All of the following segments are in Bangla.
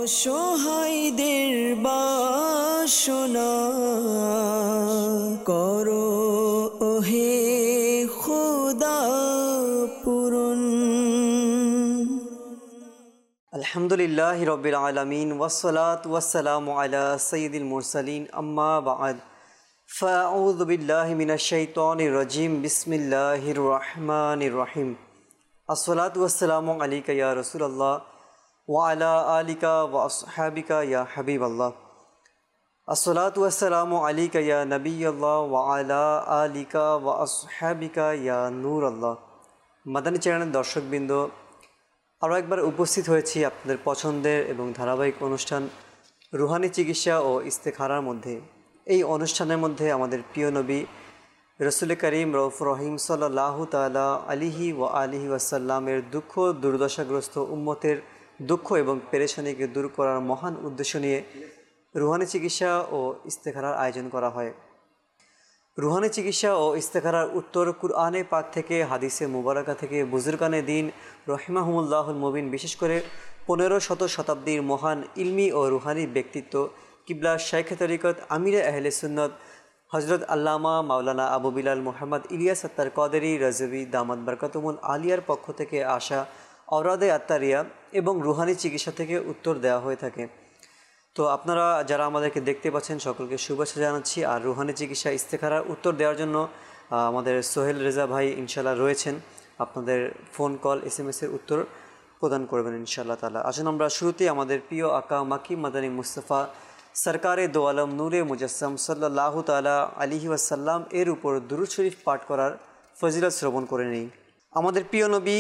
অসহায়দের বাসনা করো ওহে খোদা পূরণ। আলহামদুলিল্লাহি রাব্বিল আলামিন ওয়াসসালাতু ওয়াসসালামু আলা সাইয়্যিদিল মুরসালিন আম্মা বা'দ ফাআউযু বিল্লাহি মিনাশ শাইতানির রাজিম বিসমিল্লাহির রহমানির রহিম। আসসালাতু ওয়াসসালামু আলাইকা ইয়া রাসূলুল্লাহ ওয়া আলা আলিকা ওয়া আসহাবিকা ইয়া হাবিবাল্লাহ। আসসালাতু ওয়াসসালামু আলাইকা ইয়া নবিয়াল্লাহ ওয়া আলা আলিকা ওয়া আসহাবিকা ইয়া নূরাল্লাহ। মাদানী চ্যানেলের দর্শকবৃন্দ, আরও একবার উপস্থিত হয়েছি আপনাদের পছন্দের এবং ধারাবাহিক অনুষ্ঠান রুহানি চিকিৎসা ও ইস্তেখারার মধ্যে। এই অনুষ্ঠানের মধ্যে আমাদের প্রিয় নবী রসুল করিম রউফ রহিম সাল্লাল্লাহু তাআলা আলিহি ওয়া আলিহি ওয়াসাল্লামের দুঃখ দুর্দশাগ্রস্ত উম্মতের দুঃখ এবং পেরেশানিকে দূর করার মহান উদ্দেশ্য নিয়ে রুহানি চিকিৎসা ও ইস্তেখারার আয়োজন করা হয়। রুহানি চিকিৎসা ও ইস্তেখারার উত্তর কুরআনে পাক থেকে, হাদিসে মুবারাকা থেকে, বুজুর্গানে দিন রহিমাহুমুল্লাহুল মুবিন, বিশেষ করে 15শত শতাব্দীর মহান ইলমি ও রুহানি ব্যক্তিত্ব কিবলা শাইখে তরিকত আমিরে আহলে সুন্নত হজরত আল্লামা মাওলানা আবু বিলাল মুহাম্মদ ইলিয়াস আত্তার কদেরী রাজভী দামাত বরকাতুমুল আলিয়ার পক্ষ থেকে আসা অওরাদে আত্তারিয়া এবং রুহানি চিকিৎসা থেকে উত্তর দেওয়া হয়ে থাকে। তো আপনারা যারা আমাদেরকে দেখতে পাচ্ছেন সকলকে শুভেচ্ছা জানাচ্ছি। আর রুহানি চিকিৎসা ইস্তেখারার উত্তর দেওয়ার জন্য আমাদের সোহেল রেজা ভাই ইনশাল্লাহ রয়েছেন, আপনাদের ফোন কল SMS-এর উত্তর প্রদান করবেন ইনশাআল্লাহ তাআলা। আসুন আমরা শুরুতেই আমাদের প্রিয় আকা মাকি মাদানী মুস্তাফা সরকারে দো আলম নূরে মুজাসসাম সাল্লাল্লাহু তাআলা আলাইহি ওয়াসাল্লাম এর উপর দুরূদ শরীফ পাঠ করার ফজিলত শ্রবণ করে নিই। আমাদের প্রিয় নবী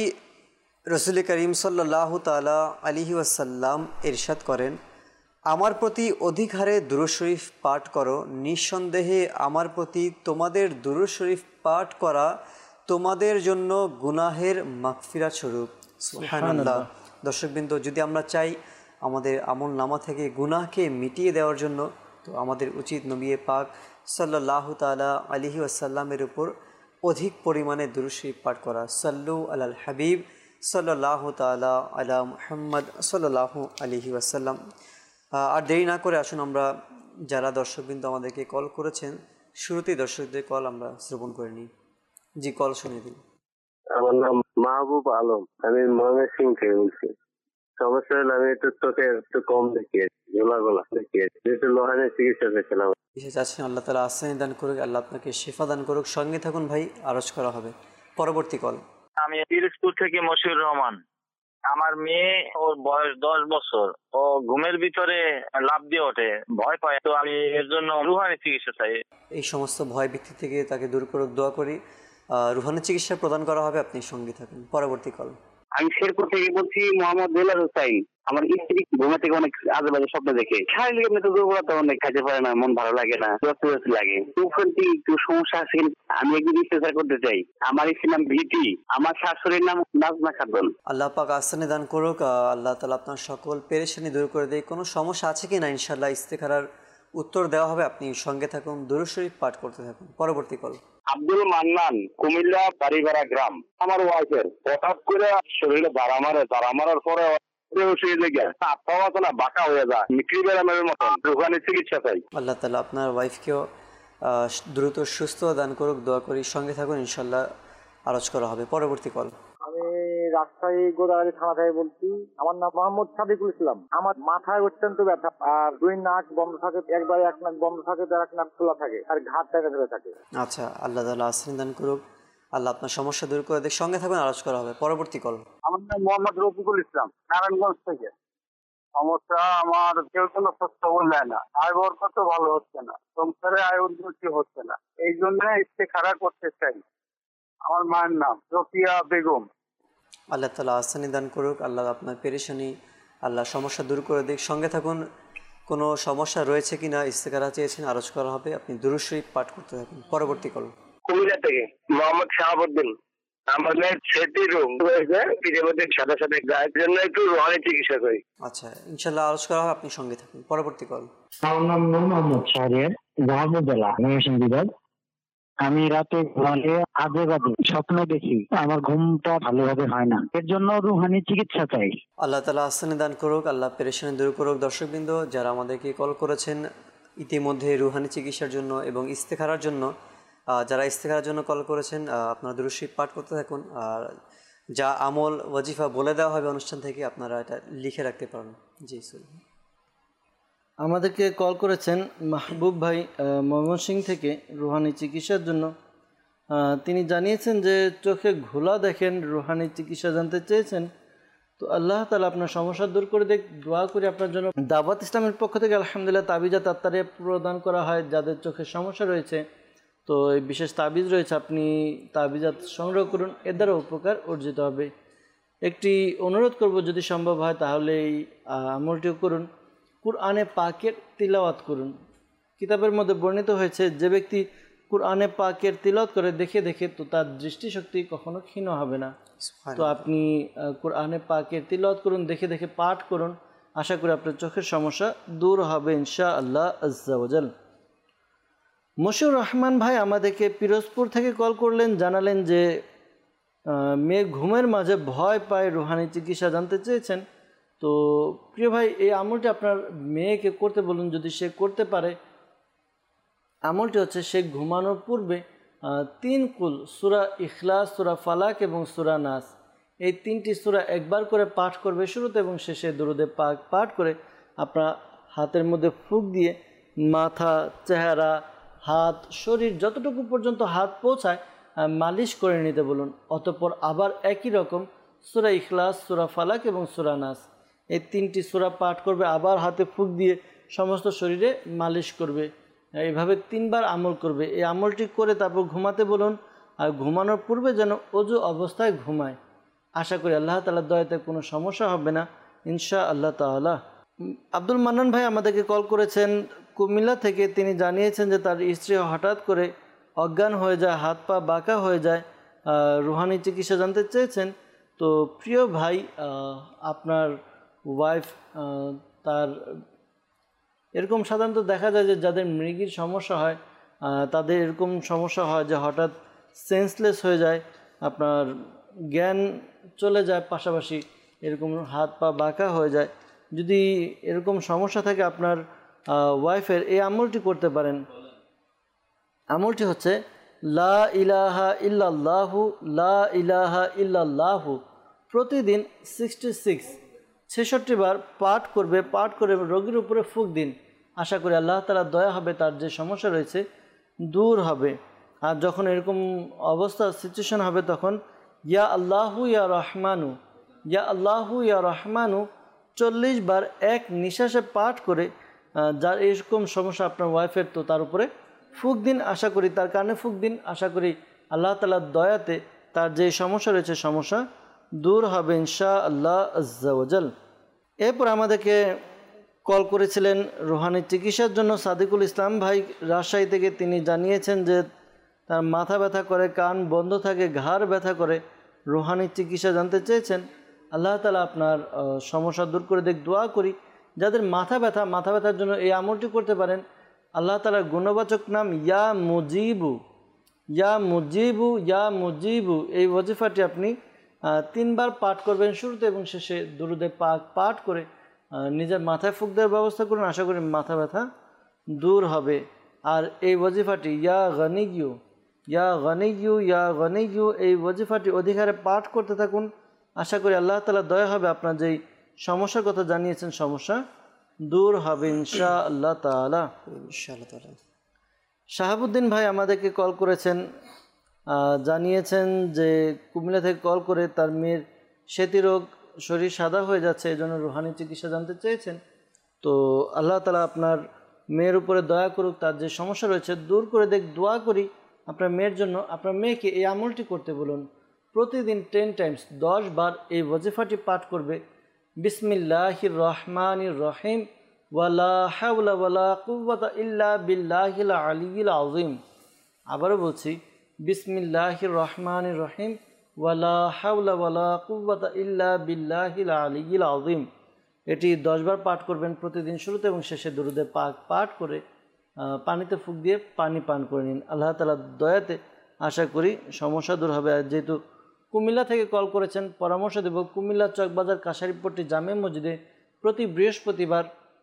রসুল করিম সাল্লাল্লাহু তাআলা আলাইহি ওয়াসাল্লাম ইরশাদ করেন, আমার প্রতি অধিক হারে দুরূদ শরীফ পাঠ করো, নিঃসন্দেহে আমার প্রতি তোমাদের দুরূদ শরীফ পাঠ করা তোমাদের জন্য গুনাহের মাগফিরাত স্বরূপ। সুবহানাল্লাহ। দর্শকবৃন্দ, যদি আমরা চাই আমাদের আমল নামা থেকে গুনাহকে মিটিয়ে দেওয়ার জন্য, তো আমাদের উচিত নবী পাক সাল্লাল্লাহু তাআলা আলাইহি ওয়াসাল্লামের উপর অধিক পরিমাণে দুরূদ শরীফ পাঠ করা। সাল্লু আলাল হাবিব সাল্লাল্লাহু তাআলা আলা মুহাম্মদ সাল্লাল্লাহু আলাইহি ওয়াসাল্লাম। আর দেরি না করে আসুন আমরা যারা দর্শকবৃন্দ আমাদেরকে কল করেছেন, শুরুতেই দর্শকদের কল আমরা শ্রবণ করে নিই। জি, কল শুনে দিন। আমার নাম মাহবুব আলম, আমি ময়মনসিংহ থেকে বলছি। সমস্যা হলো আমি একটু চোখে একটু কম দেখি, গোলা দেখি, একটু লোহানি চিকিৎসা পেয়েছিলাম। বিশেষ আছেন, আল্লাহ তাআলা আসানি দান করুক, আল্লাহ আপনাকে শিফা দান করুক। সঙ্গে থাকুন ভাই, আরজ করা হবে। পরবর্তী কল। আমি পিরোজপুর থেকে মশিউর রহমান। আমার মেয়ে, ওর বয়স 10 বছর, ও ঘুমের ভিতরে লাফ দিয়ে ওঠে, ভয় পায়। তো আমি এর জন্য রুহানি চিকিৎসা চাই। এই সমস্ত ভয় ভীতি থেকে তাকে দূর করুক দোয়া করি। রুহানি চিকিৎসা প্রদান করা হবে, আপনি সঙ্গে থাকুন। পরবর্তী কল। আমি শেরপুর থেকে বলছি মোহাম্মদ বেলাল হোসাইন। আমার স্ত্রী ঘুমে থেকে অনেক আজে বাজে স্বপ্ন দেখে, শারীরিক এমনিতে দুর্বলতা, অনেক খাইতে পারে না, মন ভালো লাগে না, লাগে। একটু সমস্যা আছে। আমি একটু ইস্তেফা করতে চাই। আমার স্ত্রীর নাম ভীতি, আমার শাশুড়ির নাম নাজমা খাতুন। আল্লাহ পাক আসানি দান করুক, আল্লাহ তাআলা আপনার সকল পেরেশানি দূর করে দেয়। কোনো সমস্যা আছে কি না ইনশাআল্লাহ ইস্তেখারার উত্তর দেওয়া হবে, আপনি সঙ্গে থাকুন, দুরূদ শরীফ পাঠ করতে থাকুন। পরবর্তী কল। আব্দুল মান্নান, কুমিল্লা বাড়িপাড়া গ্রাম। আমার ওয়াইফের হঠাৎ করে শরীরে দাঁড়া মারার পরে বাঁকা হয়ে যায়, রুহানি চিকিৎসা চাই। আল্লাহ তাআলা আপনার ওয়াইফকেও দ্রুত সুস্থ দান করুক, দোয়া করি। সঙ্গে থাকুন, ইনশাআল্লাহ আরজ করা হবে। পরবর্তী কল। আমি রাজশাহী গোদাগাড়ি থানা থেকে বলছি। আমার নাম মোহাম্মদ সাদিকুল ইসলাম। আমার মাথায় অত্যন্ত ব্যথা, আর 2 নাক বন্ধ থাকে, একবারে 1 নাক বন্ধ থাকে, 1 নাক খোলা থাকে, আর ঘাট টাকা ধরে থাকে। আচ্ছা, আল্লাহ তাআলা আসানি দান করুক, আল্লাহ আপনার সমস্যা দূর করে দেখ। সঙ্গে থাকুন, আরজ করা হবে। পরবর্তী কল। আমার নাম মোহাম্মদ রফিকুল ইসলাম, নারায়ণগঞ্জ থেকে। সমস্যা, আমার কেউ কোনো তথ্য বললেন না, আয় বরকত ভালো হচ্ছে না, সংসারে আয় উন্নতি হচ্ছে না, এই জন্য ইস্তেখারা করতে চাই। আমার মায়ের নাম রফিয়া বেগম। আল্লাহ তাআলা আসানি দান করুক, আল্লাহ আপনার পেরেশানি, আল্লাহ সমস্যা দূর করে দিক। সঙ্গে থাকুন, কোনো সমস্যা রয়েছে কিনা ইস্তেখারা চেয়েছেন, আরজ করা হবে, আপনি দুরূদ শরীফ পাঠ করতে থাকুন। পরবর্তী কল। কুমিল্লা থেকে মোহাম্মদ শাহাবুদ্দিন। আমার মেয়ের সেটি রোগ হয়েছে, পিঠের মধ্যে সাদা সাদা গায়ের জন্য একটু রোহানি চিকিৎসা করি। আচ্ছা, ইনশাআল্লাহ আরজ করা হবে, আপনি সঙ্গে থাকুন। পরবর্তী কল। আমার নাম নূর মোহাম্মদ শাহরিয়ার, জাহাবুর জেলা, ময়মনসিংহ বিভাগ। আমি রাতে ঘুমালে আজে বাজে স্বপ্ন দেখি, আমার ঘুমটা ভালোভাবে হয় না, এর জন্য রুহানি চিকিৎসা চাই। আল্লাহ তালা আহসানি দান করুক, আল্লাহ পেরেশানি দূর করুক। দর্শকবৃন্দ, যারা আমাদেরকে কল করেছেন ইতিমধ্যে রুহানি চিকিৎসার জন্য এবং ইস্তেখারার জন্য, যারা ইস্তেখারার জন্য কল করেছেন, আপনারা দুরূদ শরীফ পাঠ করতে থাকুন। আর যা আমল ওয়াজিফা বলে দেওয়া হবে অনুষ্ঠান থেকে, আপনারা এটা লিখে রাখতে পারেন। জি স্যার। আমাদেরকে কল করেছেন মাহবুব ভাই ময়মনসিংহ থেকে রুহানি চিকিৎসার জন্য। তিনি জানিয়েছেন যে চোখে ঘোলা দেখেন, রুহানি চিকিৎসা জানতে চেয়েছেন। তো আল্লাহ তাআলা আপনার সমস্যা দূর করে দেখ, দোয়া করি আপনার জন্য। দাওয়াত ইসলামের পক্ষ থেকে আলহামদুলিল্লাহ তাবিজাত আত্তারে প্রদান করা হয় যাদের চোখের সমস্যা রয়েছে। তো এই বিশেষ তাবিজ রয়েছে, আপনি তাবিজাত সংগ্রহ করুন, এর দ্বারা উপকার অর্জিত হবে। একটি অনুরোধ করব, যদি সম্ভব হয় তাহলে এই আমলটিও করুন। কুরআনে পাকের তিলাওয়াত করুন। কিতাবের মধ্যে বর্ণিত হয়েছে, যে ব্যক্তি কুরআনে পাকের তিলাওয়াত করে দেখে দেখে, তো তার দৃষ্টিশক্তি কখনো ক্ষীণ হবে না। তো আপনি কুরআনে পাকের তিলাওয়াত করুন, দেখে দেখে পাঠ করুন, আশা করি আপনার চোখের সমস্যা দূর হবে ইনশাআল্লাহ আজ্জা ওয়াজাল। মশিউর রহমান ভাই আমাদেরকে পিরোজপুর থেকে কল করলেন, জানালেন যে মেয়ে ঘুমের মাঝে ভয় পায়, রুহানি চিকিৎসা জানতে চেয়েছেন। তো প্রিয় ভাই, এই আমলটি আপনার মেয়েকে করতে বলুন, যদি সে করতে পারে। আমলটি হচ্ছে, সে ঘুমানোর পূর্বে 3 কুল, সূরা ইখলাস, সূরা ফালাক এবং সূরা নাস, এই 3টি সূরা একবার করে পাঠ করবে শুরুতে এবং শেষে দরুদে পাক পাঠ করে আপনার হাতের মধ্যে ফুঁক দিয়ে মাথা, চেহারা, হাত, শরীর যতটুকু পর্যন্ত হাত পৌঁছায় মালিশ করে নিতে বলুন। অতঃপর আবার একই রকম সূরা ইখলাস, সূরা ফালাক এবং সূরা নাস, এই 3টি সূরা পাঠ করবে, আবার হাতে ফুঁক দিয়ে সমস্ত শরীরে মালিশ করবে। এইভাবে 3 বার আমল করবে। এই আমলটি করে তারপর ঘুমাতে বলুন। আর ঘুমানোর পূর্বে যেন অজু অবস্থায় ঘুমায়। আশা করি আল্লাহ তাআলার দয়াতে কোনো সমস্যা হবে না ইনশাআল্লাহ তাআলা। আব্দুল মান্নান ভাই আমাদেরকে কল করেছেন কুমিল্লা থেকে। তিনি জানিয়েছেন যে তার স্ত্রী হঠাৎ করে অজ্ঞান হয়ে যায়, হাত পা বাঁকা হয়ে যায়, রুহানি চিকিৎসা জানতে চেয়েছেন। তো প্রিয় ভাই, আপনার ওয়াইফ, তার এরকম সাধারণত দেখা যায় যে যাদের মৃগীর সমস্যা হয়, তাদের এরকম সমস্যা হয় যে হঠাৎ সেন্সলেস হয়ে যায়, আপনার জ্ঞান চলে যায়, পাশাপাশি এরকম হাত পা বাঁকা হয়ে যায়। যদি এরকম সমস্যা থাকে আপনার ওয়াইফের, এই আমলটি করতে পারেন। আমলটি হচ্ছে লা ইলাহা ইল্লাল্লাহু, লা ইলাহা ইল্লাল্লাহু, প্রতিদিন 66 বার পাঠ করবে। পাঠ করে রোগীর উপরে ফুঁক দিন। আশা করি আল্লাহ তাআলার দয়া হবে, তার যে সমস্যা রয়েছে দূর হবে। আর যখন এরকম অবস্থা সিচুয়েশন হবে, তখন ইয়া আল্লাহু ইয়া রহমানু, ইয়া আল্লাহু ইয়া রহমানু 40 বার এক নিঃশ্বাসে পাঠ করে যার এরকম সমস্যা আপনার ওয়াইফের, তো তার উপরে ফুঁক দিন। আশা করি তার কানে ফুঁক দিন। আশা করি আল্লাহ তাআলার দয়াতে তার যে সমস্যা রয়েছে সমস্যা দূর হবে ইনশাআল্লাহ আজ্জা ওয়াজাল। এরপর আমাদেরকে কল করেছিলেন রুহানি চিকিৎসার জন্য সাদিকুল ইসলাম ভাই রাজশাহী থেকে। তিনি জানিয়েছেন যে তার মাথা ব্যথা করে, কান বন্ধ থাকে, ঘাড় ব্যথা করে, রুহানি চিকিৎসা জানতে চেয়েছেন। আল্লাহ তাআলা আপনার সমস্যা দূর করে দেখ, দোয়া করি। যাদের মাথা ব্যথার জন্য এই আমলটি করতে পারেন। আল্লাহ তাআলার গুণবাচক নাম ইয়া মুজিবু, ইয়া মুজিবু, ইয়া মুজিবু, এই ওয়াজিফাটি আপনি 3 বার পাঠ করবেন শুরুতে এবং শেষে দুরুদে পাক পাঠ করে নিজের মাথায় ফুঁক দেওয়ার ব্যবস্থা করুন। আশা করি মাথা ব্যথা দূর হবে। আর এই ওয়াজিফাটি ইয়া গনিয়ু, ইয়া গনিয়ু, ইয়া গনিয়ু, এই ওয়াজিফাটি অধিকারে পাঠ করতে থাকুন। আশা করি আল্লাহ তাআলা দয়া হবে, আপনার যেই সমস্যার কথা জানিয়েছেন সমস্যা দূর হবে ইনশাআল্লাহ তাআলা। ইনশাআল্লাহ তাআলা। শাহাবুদ্দিন ভাই আমাদেরকে কল করেছেন, জানিয়েছেন যে কুমিল্লা থেকে কল করে তার মেয়ের সেতী রোগ, শরীর সাদা হয়ে যাচ্ছে, এই জন্য রুহানি চিকিৎসা জানতে চেয়েছেন। তো আল্লাহ তাআলা আপনার মেয়ের উপরে দয়া করুক, তার যে সমস্যা রয়েছে দূর করে দেখ, দোয়া করি আপনার মেয়ের জন্য। আপনার মেয়েকে এই আমলটি করতে বলুন। প্রতিদিন 10 টাইমস 10 বার এই ওয়াজিফাটি পাঠ করবে। বিসমিল্লাহির রহমানির রহিম, ওয়ালা হাওলা ওয়ালা কুওয়াতা ইল্লা বিল্লাহিল আলিয়্যিল আযীম। আবারও বলছি, বিসমিল্লাহির রহমানির রহিম, ওয়ালা হাওলা ওয়ালা কুওয়াতা ইল্লা বিল্লাহিল আলিয়্যিল আযীম। এটি 10 বার পাঠ করবেন প্রতিদিন শুরুতে এবং শেষে দরুদে পাক পাঠ করে পানিতে ফুঁক দিয়ে পানি পান করে নিন। আল্লাহ তাআলার দয়াতে আশা করি সমস্যা দূর হবে। আর যেহেতু কুমিল্লা থেকে কল করেছেন, পরামর্শ দেব কুমিল্লা চকবাজার কাশারিপট্টি জামে মসজিদে প্রতি বৃহস্পতিবার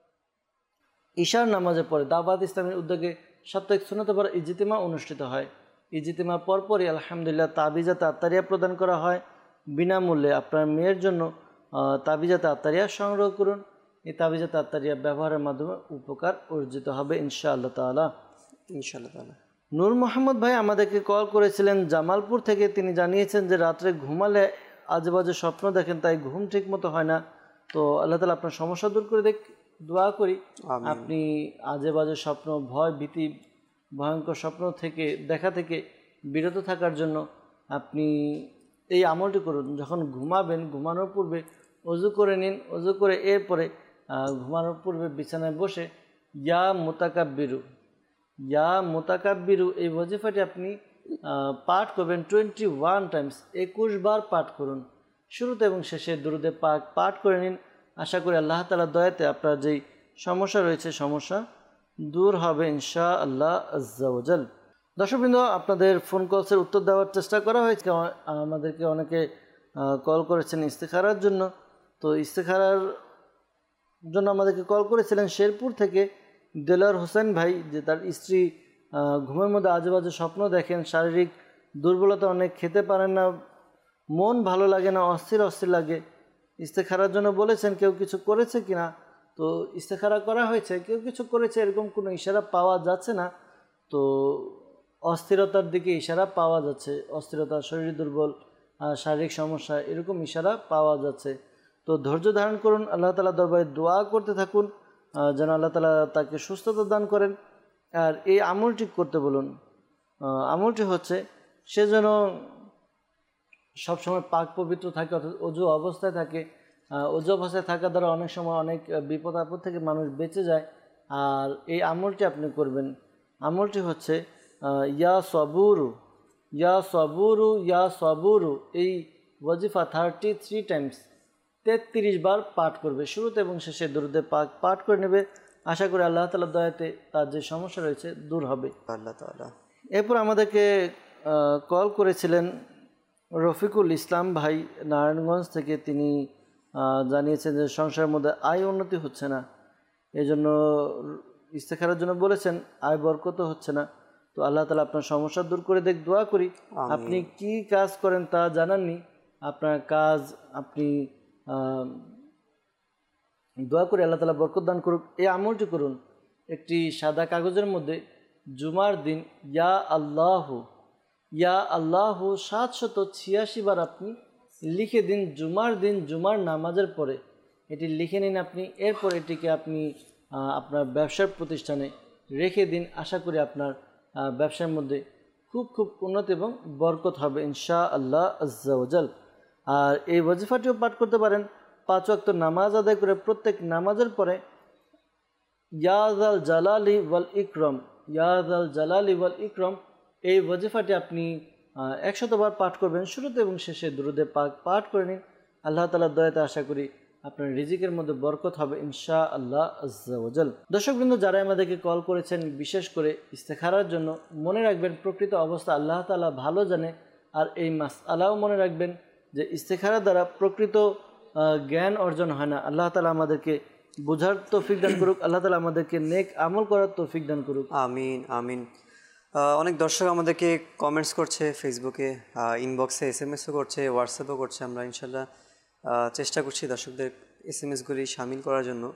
ঈশার নামাজে পরে দাওয়াত ইসলামের উদ্যোগে সাপ্তাহিক সুন্নতবার ইজতিমা অনুষ্ঠিত হয়। ইজতিমার পরপরই আলহামদুলিল্লাহ তাবিজাত আত্তারিয়া প্রদান করা হয় বিনামূল্যে। আপনার মেয়ের জন্য তাবিজাত আত্তারিয়া সংগ্রহ করুন। এই তাবিজাত আত্তারিয়া ব্যবহারের মাধ্যমে উপকার অর্জিত হবে ইনশাআল্লাহ তাআলা। ইনশাআল্লাহ তাআলা। নূর মোহাম্মদ ভাই আমাদেরকে কল করেছিলেন জামালপুর থেকে। তিনি জানিয়েছেন যে রাত্রে ঘুমালে আজেবাজে স্বপ্ন দেখেন, তাই ঘুম ঠিক মতো হয় না। তো আল্লাহ তাআলা আপনার সমস্যা দূর করে দোয়া করি আপনি আজেবাজে স্বপ্ন, ভয় ভীতি, ভয়ঙ্কর স্বপ্ন থেকে দেখা থেকে বিরত থাকার জন্য আপনি এই আমলটি করুন। যখন ঘুমাবেন, ঘুমানোর পূর্বে অজু করে নিন। অজু করে এরপরে ঘুমানোর পূর্বে বিছানায় বসে ইয়া মুতাকাব্বিরু, ইয়া মুতাকাব্বিরু এই ওয়াজিফাটি আপনি পাঠ করবেন 21 টাইমস, 21 বার পাঠ করুন। শুরুতে এবং শেষে দুরুদে পাক পাঠ করে নিন। আশা করি আল্লাহ তাআলার দয়াতে আপনার যেই সমস্যা রয়েছে সমস্যা দূর হবে ইনশাআল্লাহ আজ্জা ওয়া জাল। দর্শকবৃন্দ, আপনাদের ফোন কলসের উত্তর দেওয়ার চেষ্টা করা হয়েছে। আমাদেরকে অনেকে কল করেছেন ইস্তেখারার জন্য। তো ইস্তেখারার জন্য আমাদেরকে কল করেছিলেন শেরপুর থেকে দেলোয়ার হোসেন ভাই, যে তার স্ত্রী ঘুমের মধ্যে আজেবাজে স্বপ্ন দেখেন, শারীরিক দুর্বলতা, অনেক খেতে পারেন না, মন ভালো লাগে না, অস্থির অস্থির লাগে। ইস্তেখারার জন্য বলেছেন কেউ কিছু করেছে কিনা। তো ইস্তেখারা করা হয়েছে, কেউ কিছু করেছে এরকম কোনো ইশারা পাওয়া যাচ্ছে না। তো অস্থিরতার দিকে ইশারা পাওয়া যাচ্ছে, অস্থিরতা, শরীর দুর্বল, শারীরিক সমস্যা এরকম ইশারা পাওয়া যাচ্ছে। তো ধৈর্য ধারণ করুন, আল্লাহ তাআলা দরবারে দোয়া করতে থাকুন যেন আল্লাহ তাআলা তাকে সুস্থতা দান করেন। আর এই আমলটি করতে বলুন। আমলটি হচ্ছে সে যেন সবসময় পাক পবিত্র থাকে, অর্থাৎ অজু অবস্থায় থাকে। অজু অবস্থায় থাকা দ্বারা অনেক সময় অনেক বিপদ আপদ থেকে মানুষ বেঁচে যায়। আর এই আমলটি আপনি করবেন। আমলটি হচ্ছে ইয়া সবুরু, ইয়া সবুরু, ইয়া সবুরু এই ওয়াজিফা 33 টাইমস 33 বার পাঠ করবে। শুরুতে এবং শেষে দুরুদে পাক পাঠ করে নেবে। আশা করি আল্লাহ তাআলার দয়াতে তার যে সমস্যা রয়েছে দূর হবে আল্লাহ তাআলা। এরপর আমাদেরকে কল করেছিলেন রফিকুল ইসলাম ভাই নারায়ণগঞ্জ থেকে। তিনি জানিয়েছেন যে সংসারের মধ্যে আয় উন্নতি হচ্ছে না, এই জন্য ইস্তেখারার জন্য বলেছেন, আয় বরকত হচ্ছে না। তো আল্লাহ তাআলা আপনার সমস্যা দূর করে দোয়া করি। আপনি কি কাজ করেন তা জানাননি, আপনার কাজ আপনি দোয়া করে আল্লাহ তাআলা বরকত দান করুক। এই আমলটি করুন। একটি সাদা কাগজের মধ্যে জুমার দিন ইয়া আল্লাহ, ইয়া আল্লাহ 786 বার আপনি লিখে দিন। জুমার দিন জুমার নামাজের পরে এটি লিখে নিন আপনি। এরপর এটিকে আপনি আপনার ব্যবসার প্রতিষ্ঠানে রেখে দিন। আশা করি আপনার ব্যবসার মধ্যে খুব খুব উন্নতি এবং বরকত হবে ইনশাআল্লাহ আজ্জা ওয়া জাল। আর এই ওয়াজিফাটিও পাঠ করতে পারেন 5 ওয়াক্ত নামাজ আদায় করে। প্রত্যেক নামাজের পরে ইয়া যাল জালালি ওয়াল ইকরাম, ইয়া যাল জালালি ওয়াল ইকরাম এই ওয়াজিফাটি আপনি 100 বার পাঠ করবেন। শুরুতে এবং শেষে দুরুদে পাক পাঠ করে নিন। আল্লাহ তাআলার দয়াতে আশা করি আপনার রিজিকের মধ্যে বরকত হবে ইনশাআল্লাহ আজ্জা ওয়া জাল। দর্শকবৃন্দ, যারা আমাদেরকে কল করেছেন বিশেষ করে ইস্তেখারার জন্য, মনে রাখবেন প্রকৃত অবস্থা আল্লাহ তাআলা ভালো জানে। আর এই মাসআলাও মনে রাখবেন যে ইস্তেখারা দ্বারা প্রকৃত জ্ঞান অর্জন হয় না। আল্লাহ তাআলা আমাদেরকে বোঝার তৌফিক দান করুক, আল্লাহ তাআলা আমাদেরকে নেক আমল করার তৌফিক দান করুক। আমিন আমিন। অনেক দর্শক আমাদেরকে কমেন্টস করছে, ফেসবুকে ইনবক্সে এসএমএসও করছে, হোয়াটসঅ্যাপও করছে। আমরা ইনশাল্লাহ চেষ্টা করছি দর্শকদের এসএমএসগুলি শামিল করার জন্য।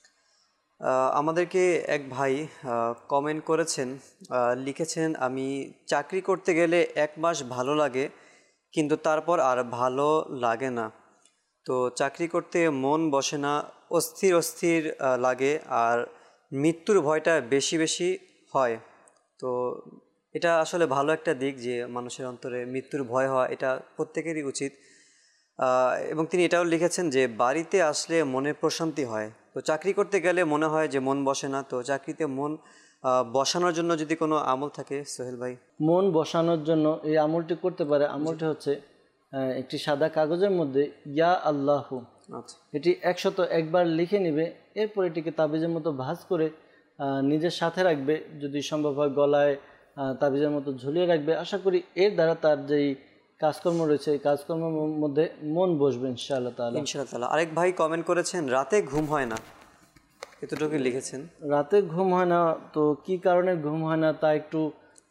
আমাদেরকে এক ভাই কমেন্ট করেছেন, লিখেছেন, আমি চাকরি করতে গেলে 1 মাস ভালো লাগে, কিন্তু তারপর আর ভালো লাগে না। তো চাকরি করতে মন বসে না, অস্থির অস্থির লাগে, আর মৃত্যুর ভয়টা বেশি বেশি হয়। তো এটা আসলে ভালো একটা দিক যে মানুষের অন্তরে মৃত্যুর ভয় হওয়া, এটা প্রত্যেকেরই উচিত। এবং তিনি এটাও লিখেছেন যে বাড়িতে আসলে মনে প্রশান্তি হয়। তো চাকরি করতে গেলে মনে হয় যে মন বসে না। তো চাকরিতে মন বসানোর জন্য যদি কোনো আমল থাকে সোহেল ভাই। মন বসানোর জন্য এই আমলটি করতে পারে। আমলটি হচ্ছে একটি সাদা কাগজের মধ্যে ইয়া আল্লাহু, এটি 101 বার লিখে নেবে। এরপর এটিকে তাবিজের মতো ভাঁজ করে নিজের সাথে রাখবে, যদি সম্ভব হয় গলায় তাবিজের মতো ঝুলিয়ে রাখবে। আশা করি এর দ্বারা তার যেই কাজকর্ম রয়েছে এই কাজকর্মের মধ্যে মন বসবে ইনশাআল্লাহ তাআলা। ইনশাআল্লাহ তাআলা। আরেক ভাই কমেন্ট করেছেন রাতে ঘুম হয় না, এতটুকু লিখেছেন। রাতে ঘুম হয় না, তো কি কারণে ঘুম হয় না তা একটু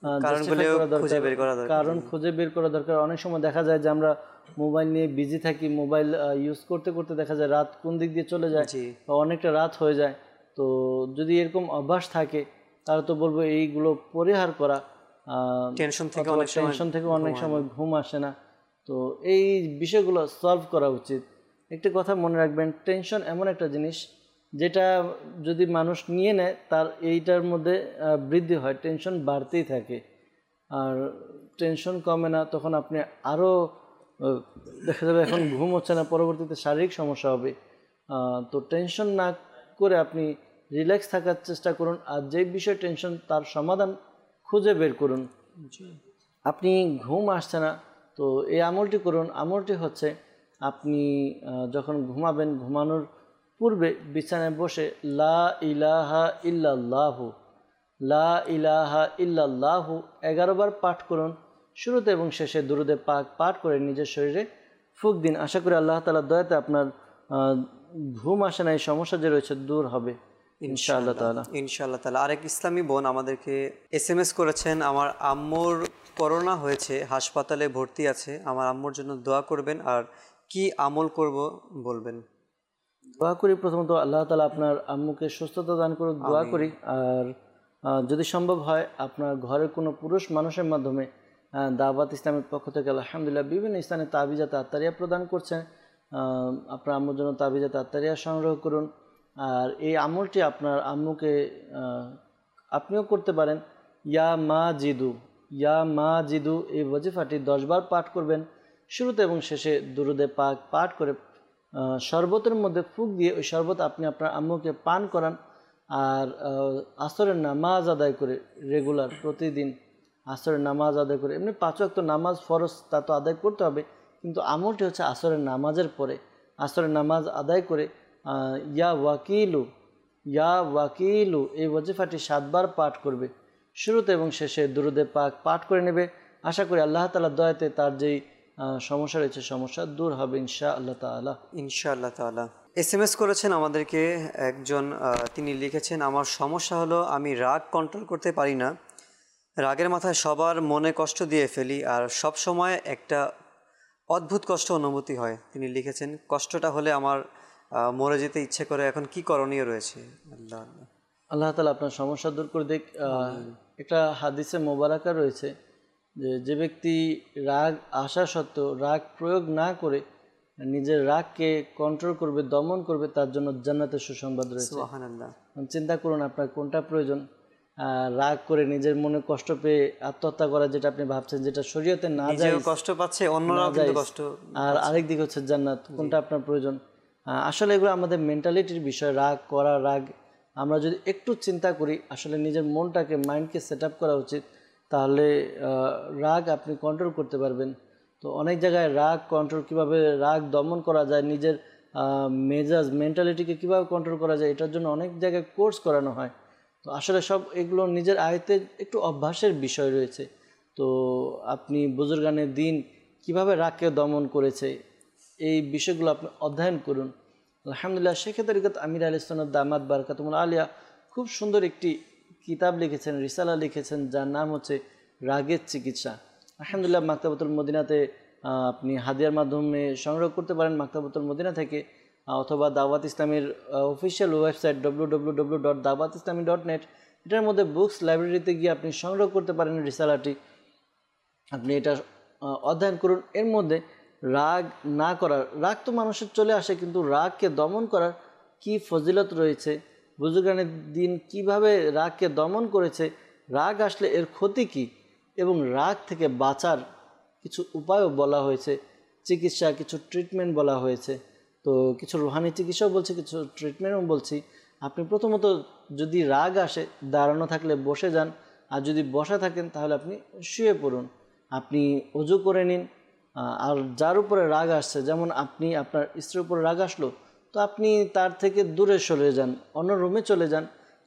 খুঁজে বের করা দরকার। কারণ খুঁজে বের করা দরকার। অনেক সময় দেখা যায় যে আমরা মোবাইল নিয়ে বিজি থাকি, মোবাইল ইউজ করতে করতে দেখা যায় রাত কোন দিক দিয়ে চলে যায়, বা অনেকটা রাত হয়ে যায়। তো যদি এরকম অভ্যাস থাকে তাহলে তো বলবো এইগুলো পরিহার করা। টেনশন থেকে অনেক সময় ঘুম আসে না, তো এই বিষয়গুলো সলভ করা উচিত। একটা কথা মনে রাখবেন, টেনশন এমন একটা জিনিস যেটা যদি মানুষ নিয়ে নেয় তার এইটার মধ্যে বৃদ্ধি হয়, টেনশন বাড়তেই থাকে। আর টেনশন কমে না, তখন আপনি আরও দেখা যাবে এখন ঘুম হচ্ছে না, পরবর্তীতে শারীরিক সমস্যা হবে। তো টেনশন না করে আপনি রিল্যাক্স থাকার চেষ্টা করুন, আর যে বিষয় টেনশন তার সমাধান খুঁজে বের করুন। আপনি ঘুম আসছে না, তো এই আমলটি করুন। আমলটি হচ্ছে আপনি যখন ঘুমাবেন, ঘুমানোর পূর্বে বিছানায় বসে লা ইলাহা ইল্লাল্লাহু, লা ইলাহা ইল্লাল্লাহু 11 বার পাঠ করুন। শুরুতে এবং শেষে দুরুদে পাক পাঠ করে নিজের শরীরে ফুঁক দিন। আশা করি আল্লাহ তাআলার দয়াতে আপনার ঘুম আসে না এই সমস্যা যে রয়েছে দূর হবে ইনশাআল্লাহ তাআলা। ইনশাআল্লাহ তাআলা। আরেক ইসলামী বোন আমাদেরকে SMS করেছেন, আমার আম্মুর করোনা হয়েছে, হাসপাতালে ভর্তি আছে, আমার আম্মুর জন্য দোয়া করবেন, আর কি আমল করব বলবেন। দোয়া করি প্রথমত আল্লাহ তাআলা আপনার আম্মুকে সুস্থতা দান করুক, দোয়া করি। আর যদি সম্ভব হয় আপনার ঘরের কোনো পুরুষ মানুষের মাধ্যমে দাওয়াত ইসলামের পক্ষ থেকে আলহামদুলিল্লাহ বিভিন্ন স্থানে তাবিজাত আত্তারিয়া প্রদান করছেন, আপনার আম্মুর জন্য তাবিজাত আত্তারিয়া সংগ্রহ করুন। আর এই আমলটি আপনার আম্মুকে আপনিও করতে পারেন। ইয়া মা জিদু, ইয়া মা জিদু এই ওয়াজিফাটি 10 বার পাঠ করবেন। শুরুতে এবং শেষে দুরুদে পাক পাঠ করে শরবতের মধ্যে ফুঁক দিয়ে ওই শরবত আপনি আপনার আম্মুকে পান করান। আর আসরের নামাজ আদায় করে রেগুলার প্রতিদিন আসরের নামাজ আদায় করে, এমনি 5 ওয়াক্ত নামাজ ফরজ তা তো আদায় করতে হবে, কিন্তু আমলটি হচ্ছে আসরের নামাজের পরে। আসরের নামাজ আদায় করে ইয়া ওয়াকিলু, ইয়া ওয়াকিলু এই ওয়াজিফাটি 7 বার পাঠ করবে। শুরুতে এবং শেষে দুরুদে পাক পাঠ করে নেবে। আশা করি আল্লাহ তাআলার দয়াতে তার যেই সমস্যা রয়েছে সমস্যা দূর হবে ইনশাআল্লাহ তাআলা। ইনশাআল্লাহ তাআলা। SMS করেছেন আমাদেরকে একজন, তিনি লিখেছেন, আমার সমস্যা হলো আমি রাগ কন্ট্রোল করতে পারি না, রাগের মাথায় সবার মনে কষ্ট দিয়ে ফেলি, আর সব সময় একটা অদ্ভুত কষ্ট অনুভূতি হয়। তিনি লিখেছেন কষ্টটা হলে আমার মরে যেতে ইচ্ছে করে, এখন কি করণীয় রয়েছে। আল্লাহ আল্লাহ তাআলা আপনার সমস্যা দূর করে দিক। একটা হাদিসে মোবারকা রয়েছে যে ব্যক্তি রাগ আসা সত্ত্বেও রাগ প্রয়োগ না করে নিজের রাগকে কন্ট্রোল করবে, দমন করবে, তার জন্য জান্নাতের সুসংবাদ রয়েছে। সুবহানাল্লাহ। চিন্তা করুন আপনার কোনটা প্রয়োজন। রাগ করে নিজের মনে কষ্ট পেয়ে আত্মহত্যা করা, যেটা আপনি ভাবছেন, যেটা শরীয়তে না যায়, কষ্ট পাচ্ছে অন্যরাও কিন্তু কষ্ট, আর আরেক দিক হচ্ছে জান্নাত, কোনটা আপনার প্রয়োজন। আসলে এগুলো আমাদের মেন্টালিটির বিষয়। রাগ করা, রাগ আমরা যদি একটু চিন্তা করি, আসলে নিজের মনটাকে, মাইন্ডকে সেট আপ করা উচিত, তাহলে রাগ আপনি কন্ট্রোল করতে পারবেন। তো অনেক জায়গায় রাগ কন্ট্রোল, কিভাবে রাগ দমন করা যায়, নিজের মেজাজ মেন্টালিটিকে কিভাবে কন্ট্রোল করা যায়, এটার জন্য অনেক জায়গায় কোর্স করানো হয়। তো আসলে সব এগুলো নিজের আয়ত্তে একটু অভ্যাসের বিষয় রয়েছে। তো আপনি বুজুর্গানের দিন কিভাবে রাগকে দমন করেছে এই বিষয়গুলো আপনি অধ্যয়ন করুন। আলহামদুলিল্লাহ শেখে তরিকত আমির আলী সুন্নাত দামাত বারকাতুল আলিয়া খুব সুন্দর একটি কিতাব লিখেছেন, রিসালা লিখেছেন, যার নাম হচ্ছে রাগের চিকিৎসা। আলহামদুলিল্লাহ মাকতাবাতুল মদিনাতে আপনি হাদিয়ার মাধ্যমে সংগ্রহ করতে পারেন মাকতাবাতুল মদিনা থেকে, অথবা দাওয়াত ইসলামের অফিসিয়াল ওয়েবসাইট www.dawatislami.net, এটার মধ্যে বুকস লাইব্রেরিতে গিয়ে আপনি সংগ্রহ করতে পারেন রিসালাটি। আপনি এটা অধ্যয়ন করুন। এর মধ্যে রাগ না করার, রাগ তো মানুষের চলে আসে, কিন্তু রাগকে দমন করার কি ফজিলত রয়েছে, বুজুর্গানের দিন কিভাবে রাগকে দমন করেছে, রাগ আসলে এর ক্ষতি কি, এবং রাগ থেকে বাঁচার কিছু উপায়ও বলা হয়েছে, চিকিৎসা কিছু ট্রিটমেন্ট বলা হয়েছে। তো কিছু রুহানি চিকিৎসাও বলছি, কিছু ট্রিটমেন্টও বলছি। আপনি প্রথমত যদি রাগ আসে, দাঁড়ানো থাকলে বসে যান, আর যদি বসা থাকেন তাহলে আপনি শুয়ে পড়ুন। আপনি ওযু করে নিন। আর যার উপরে রাগ আসছে, যেমন আপনি আপনার স্ত্রীর উপরে রাগ আসলো, তো আপনি তার থেকে দূরে সরে যান, অন্য রুমে চলে যান,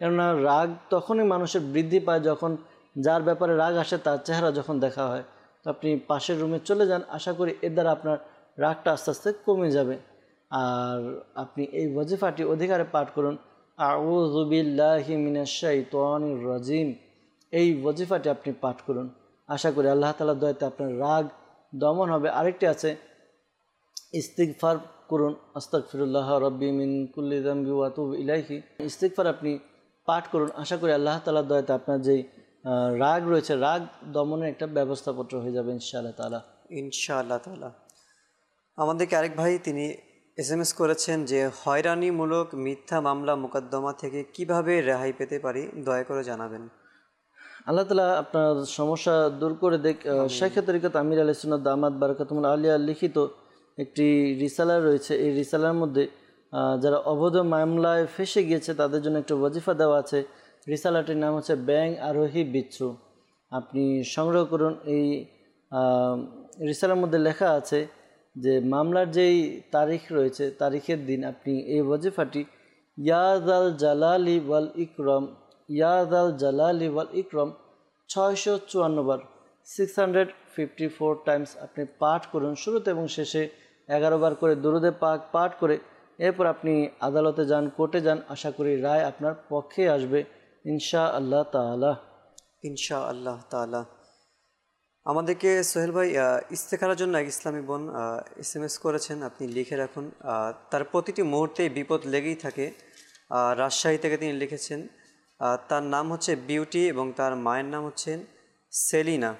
কেননা রাগ তখনই মানুষের বৃদ্ধি পায় যখন যার ব্যাপারে রাগ আসে তার চেহারা যখন দেখা হয়। তো আপনি পাশের রুমে চলে যান, আশা করি এর দ্বারা আপনার রাগটা আস্তে আস্তে কমে যাবে। আর আপনি এই ওয়াজিফাটি অধিকারে পাঠ করুন, আউযু বিল্লাহি মিনাশ শাইতানির রাজিম। এই ওয়াজিফাটি আপনি পাঠ করুন, আশা করি আল্লাহ তাআলার দয়াতে আপনার রাগ দমন হবে। আরেকটি আছে, ইস্তিগফার করুন, আস্তাগফিরুল্লাহ রাব্বি মিন কুল্লি যামবি ওয়া আতুবু ইলাইহি। ইস্তিগফার আপনি পাঠ করুন, আশা করি আল্লাহ তাআলার দয়াতে আপনার যেই রাগ রয়েছে, রাগ দমনের একটা ব্যবস্থাপত্র হয়ে যাবে ইনশাআল্লাহ তাআলা। ইনশাআল্লাহ তাআলা। আমাদেরকে আরেক ভাই তিনি SMS করেছেন যে হয়রানিমূলক মিথ্যা মামলা মোকদ্দমা থেকে কিভাবে রেহাই পেতে পারি, দয়া করে জানাবেন। আল্লাহ তাআলা আপনার সমস্যা দূর করে দেখ। শেখ তরিকত আমির আলাইহিস সুন্নাত দামাত বারাকাতুহুল আলিয়া লিখিত একটি রিসালা রয়েছে। এই রিসালার মধ্যে যারা অবৈধ মামলায় ফেসে গিয়েছে তাদের জন্য একটা ওয়াজিফা দেওয়া আছে। রিসালাটির নাম হচ্ছে ব্যাং আরোহী বিচ্ছু। আপনি সংগ্রহ করুন। এই রিসালার মধ্যে লেখা আছে যে মামলার যেই তারিখ রয়েছে, তারিখের দিন আপনি এই ওয়াজিফাটি ইয়াদাল জালালি ওয়াল ইকরম, ইয়াদাল জালালি ওয়াল ইকরম 654 বার 654 টাইমস আপনি পাঠ করুন। শুরুতে এবং শেষে 11 বার করে দুরুদে পাক পাঠ করে এরপর আপনি আদালতে যান, কোর্টে যান। আশা করি রায় আপনার পক্ষে আসবে ইনশাআল্লাহ তাআলা। ইনশাআল্লাহ তাআলা। আমাদেরকে সোহেল ভাই ইস্তেখারার জন্য এক ইসলামী বোন SMS করেছেন, আপনি লিখে রাখুন। তার প্রতিটি মুহূর্তে বিপদ লেগেই থাকে। রাজশাহী থেকে তিনি লিখেছেন, তার নাম হচ্ছে বিউটি এবং তার মায়ের নাম হচ্ছেন সেলিনা।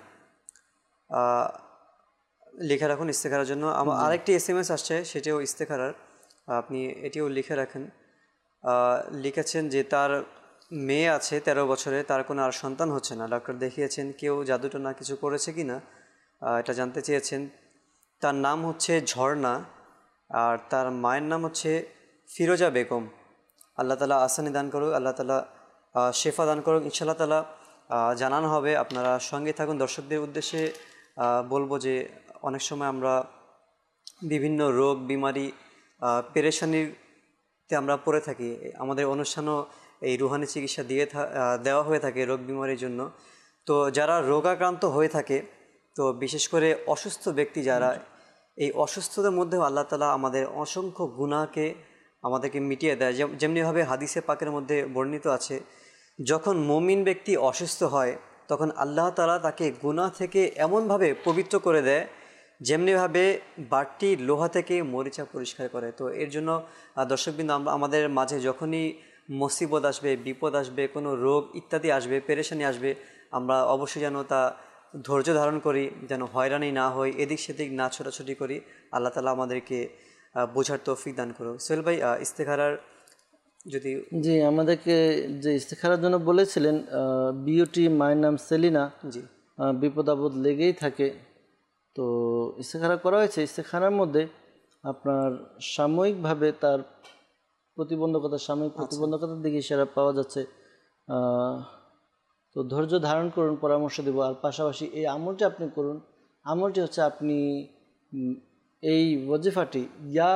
লিখে রাখুন ইস্তেখারার জন্য। আমার আরেকটি SMS আসছে, সেটিও ইস্তেখারার, আপনি এটিও লিখে রাখেন। লিখেছেন যে তার মেয়ে আছে 13 বছরে, তার কোনো আর সন্তান হচ্ছে না। ডাক্তার দেখিয়েছেন, কেউ জাদুটো না কিছু করেছে কি না এটা জানতে চেয়েছেন। তার নাম হচ্ছে ঝর্ণা আর তার মায়ের নাম হচ্ছে ফিরোজা বেগম। আল্লাহ তাআলা আসানি দান করুক, আল্লাহ তাআলা শেফা দান করুক ইনশাআল্লাহ তাআলা। জানানো হবে, আপনারা সঙ্গে থাকুন। দর্শকদের উদ্দেশ্যে বলবো যে অনেক সময় আমরা বিভিন্ন রোগ বিমারি পেরেশানিতে আমরা পড়ে থাকি। আমাদের অনুষ্ঠানও এই রুহানি চিকিৎসা দেওয়া হয়ে থাকে রোগ বিমারির জন্য। তো যারা রোগাক্রান্ত হয়ে থাকে, তো বিশেষ করে অসুস্থ ব্যক্তি যারা, এই অসুস্থতার মধ্যেও আল্লাহ তাআলা আমাদের অসংখ্য গুনাহকে আমাদেরকে মিটিয়ে দেয়। যেমনিভাবে হাদিসে পাকের মধ্যে বর্ণিত আছে, যখন মুমিন ব্যক্তি অসুস্থ হয় তখন আল্লাহ তাআলা তাকে গুনাহ থেকে এমনভাবে পবিত্র করে দেয় যেমনিভাবে বাটি লোহা থেকে মরিচা পরিষ্কার করে। তো এর জন্য দর্শকবৃন্দ, আমাদের মাঝে যখনই মুসিবত আসবে, বিপদ আসবে, কোনো রোগ ইত্যাদি আসবে, পেরেশানি আসবে, আমরা অবশ্যই যেন তা ধৈর্য ধারণ করি, যেন হয়রানি না হই, এদিক সেদিক না ছোটাছুটি করি। আল্লাহ তাআলা আমাদেরকে বোঝার তৌফিক দান করুন। সোহেল ভাই ইস্তেখারার যদি জি, আমাদেরকে যে ইস্তেখারার জন্য বলেছিলেন, বিউটি মায়ের নাম সেলিনা, জি বিপদ আপদ লেগেই থাকে। তো ইস্তেখারা করা হয়েছে। ইস্তেখারার মধ্যে আপনার সাময়িকভাবে তার সাময়িক প্রতিবন্ধকতার দিকে ইশারা পাওয়া যাচ্ছে। তো ধৈর্য ধারণ করুন, পরামর্শ দেব। আর পাশাপাশি এই আমলটি আপনি করুন। আমলটি হচ্ছে আপনি এই ওয়াজিফাটি ইয়া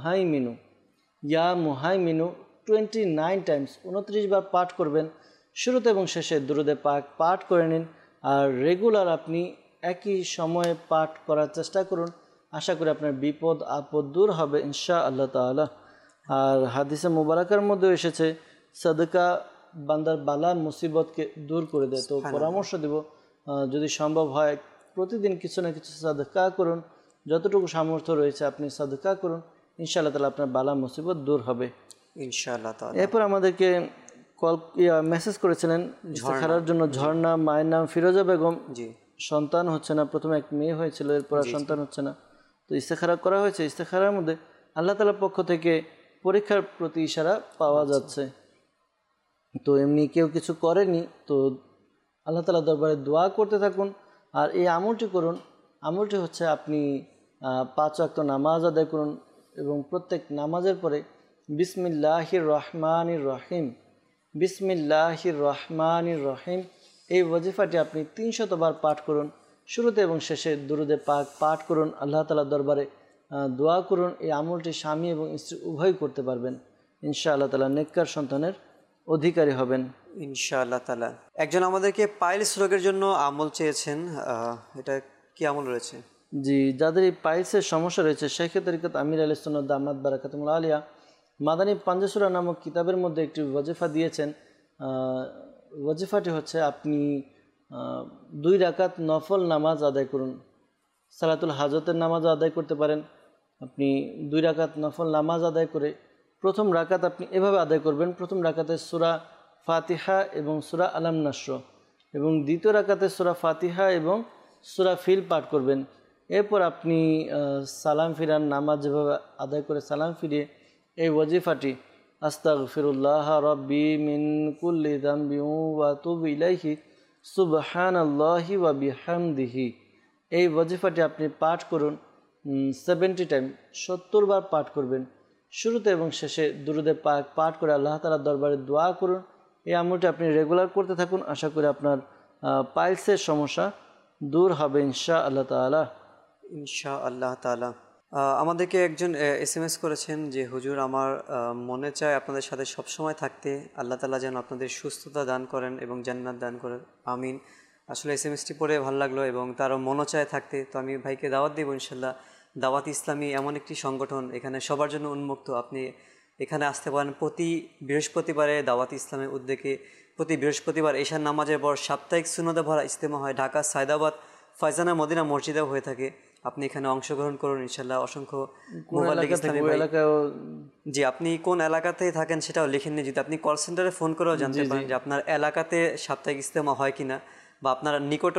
মুহাইমিনু 29 টাইমস 29 বার পাঠ করবেন। শুরুতে এবং শেষে দুরুদে পাক পাঠ করে নিন। আর রেগুলার আপনি একই সময়ে পাঠ করার চেষ্টা করুন। আশা করি আপনার বিপদ আপদ দূর হবে ইনশাআল্লাহ তাআলা। আর হাদিসে মুবারাকার মধ্যে এসেছে, সাদকা বান্দার বালা মুসিবতকে দূর করে দেয়। তো পরামর্শ দেব, যদি সম্ভব হয় প্রতিদিন কিছু না কিছু সাদকা করুন। যতটুকু সামর্থ্য রয়েছে আপনি সাদকা করুন, ইনশাআল্লাহ তাআলা আপনার বালা মুসিবত দূর হবে ইনশাআল্লাহ তাআলা। এরপর আমাদেরকে মেসেজ করেছিলেন ইস্তেখারার জন্য ঝর্ণা, মায়ের নাম ফিরোজা বেগম। জি, সন্তান হচ্ছে না, প্রথমে এক মেয়ে হয়েছিল, এরপর আর সন্তান হচ্ছে না। তো ইস্তেখারা করা হয়েছে। ইস্তেখারার মধ্যে আল্লাহ তাআলার পক্ষ থেকে পরীক্ষার প্রতি ইশারা পাওয়া যাচ্ছে। তো এমনি কেউ কিছু করেনি, তো আল্লাহ তাআলার দরবারে দোয়া করতে থাকুন। আর এই আমলটি করুন। আমলটি হচ্ছে আপনি 5 ওয়াক্ত নামাজ আদায় করুন এবং প্রত্যেক নামাজের পরে বিসমিল্লাহির রহমানির রহিম, বিসমিল্লাহির রহমানির রহিম এই ওয়াজিফাটি আপনি 300 বার পাঠ করুন। শুরুতে এবং শেষে দুরুদে পাক পাঠ করুন। আল্লাহ তাআলার দরবারে দোয়া করুন। এই আমলটি স্বামী এবং স্ত্রী উভয় করতে পারবেন ইনশাআল্লাহ তাআলা। নেককার সন্তানের অধিকারী হবেন ইনশাআল্লাহ তাআলা। একজন আমাদেরকে পাইলস রোগের জন্য আমল চেয়েছেন, এটা কি আমল রয়েছে? জি, যাদের এই পাইলসের সমস্যা রয়েছে শেখে তরিকত আমির আলী সুন্নাত দামাত বারাকাতুল আলিয়া মাদানী পাঞ্জাসুরা নামক কিতাবের মধ্যে একটি ওয়াজিফা দিয়েছেন। ওয়াজিফাটি হচ্ছে আপনি 2 রাকাত নফল নামাজ আদায় করুন। সালাতুল হাজতের নামাজ আদায় করতে পারেন। আপনি 2 রাকাত নফল নামাজ আদায় করে প্রথম রাকাত আপনি এভাবে আদায় করবেন, প্রথম রাকাতে সূরা ফাতিহা এবং সূরা আলাম নাসর, এবং দ্বিতীয় রাকাতে সূরা ফাতিহা এবং সূরা ফিল পাঠ করবেন। এরপর আপনি সালাম ফিরান, নামাজ যেভাবে আদায় করে সালাম ফিরিয়ে এই ওয়াজিফাটি আস্তাগফিরুল্লাহ রাব্বি মিন কুল্লি যামবি ওয়া আতুবু ইলাইহি সুবহানাল্লাহি ওয়া বিহামদিহি, এই ওয়াজিফাটি আপনি পাঠ করুন 70 টাইম, 70 বার পাঠ করবেন। শুরুতে এবং শেষে দুরুদে পাক পাঠ করে আল্লাহ তাআলার দরবারে দোয়া করুন। এই আমলটি আপনি রেগুলার করতে থাকুন, আশা করি আপনার পাইলসের সমস্যা দূর হবে ইনশাআল্লাহ তাআলা। ইনশাআল্লাহ তাআলা। আমাদেরকে একজন SMS করেছেন যে হুজুর, আমার মনে চায় আপনাদের সাথে সবসময় থাকতে, আল্লাহ তাআলা যেন আপনাদের সুস্থতা দান করেন এবং জান্নাত দান করেন, আমিন। আসলে SMS-টি পড়ে ভালো লাগলো এবং তারও মনে চায় থাকতে। তো আমি ভাইকে দাওয়াত দেব ইনশাআল্লাহ। দাওয়াত ইসলামী এমন একটি সংগঠন, এখানে সবার জন্য উন্মুক্ত। আপনি এখানে আসতে পারেন প্রতি বৃহস্পতিবারে দাওয়াত ইসলামের উদ্যোগে। প্রতি বৃহস্পতিবার এশার নামাজের পর সাপ্তাহিক সুন্নতে ভরা ইজতেমা হয়, ঢাকা সায়দাবাদ ফায়জানা মদিনা মসজিদেও হয়ে থাকে। আপনি এখানে অংশগ্রহণ করুন ইনশাআল্লাহ। অসংখ্য মোবাল্লিগ ইসলামী ভাই। জি, আপনি কোন এলাকাতে থাকেন সেটাও লিখে নিয়ে, যদি আপনি কল সেন্টারে ফোন করেও জানতে পারেন যে আপনার এলাকাতে সাপ্তাহিক ইজতেমা হয় কিনা, বা আপনার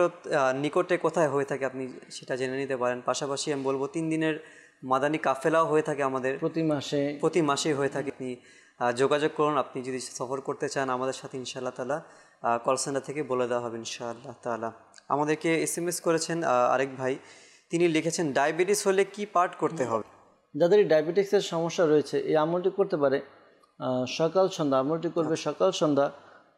নিকটে কোথায় হয়ে থাকে আপনি সেটা জেনে নিতে পারেন। পাশাপাশি আমি বলবো 3 দিনের মাদানী কাফেলাও হয়ে থাকে আমাদের প্রতি মাসে হয়ে থাকে। আপনি যোগাযোগ করুন, আপনি যদি সফর করতে চান আমাদের সাথে ইনশাআল্লাহ তাআলা কল সেন্টার থেকে বলে দেওয়া হবে ইনশাআল্লাহ তাআলা। আমাদেরকে SMS করেছেন আরেক ভাই, তিনি লিখেছেন ডায়াবেটিস হলে কি পাঠ করতে হবে? যাদের ডায়াবেটিক্সের সমস্যা রয়েছে এই আমলটি করতে পারে সকাল সন্ধ্যা। আমলটি করবে সকাল সন্ধ্যা।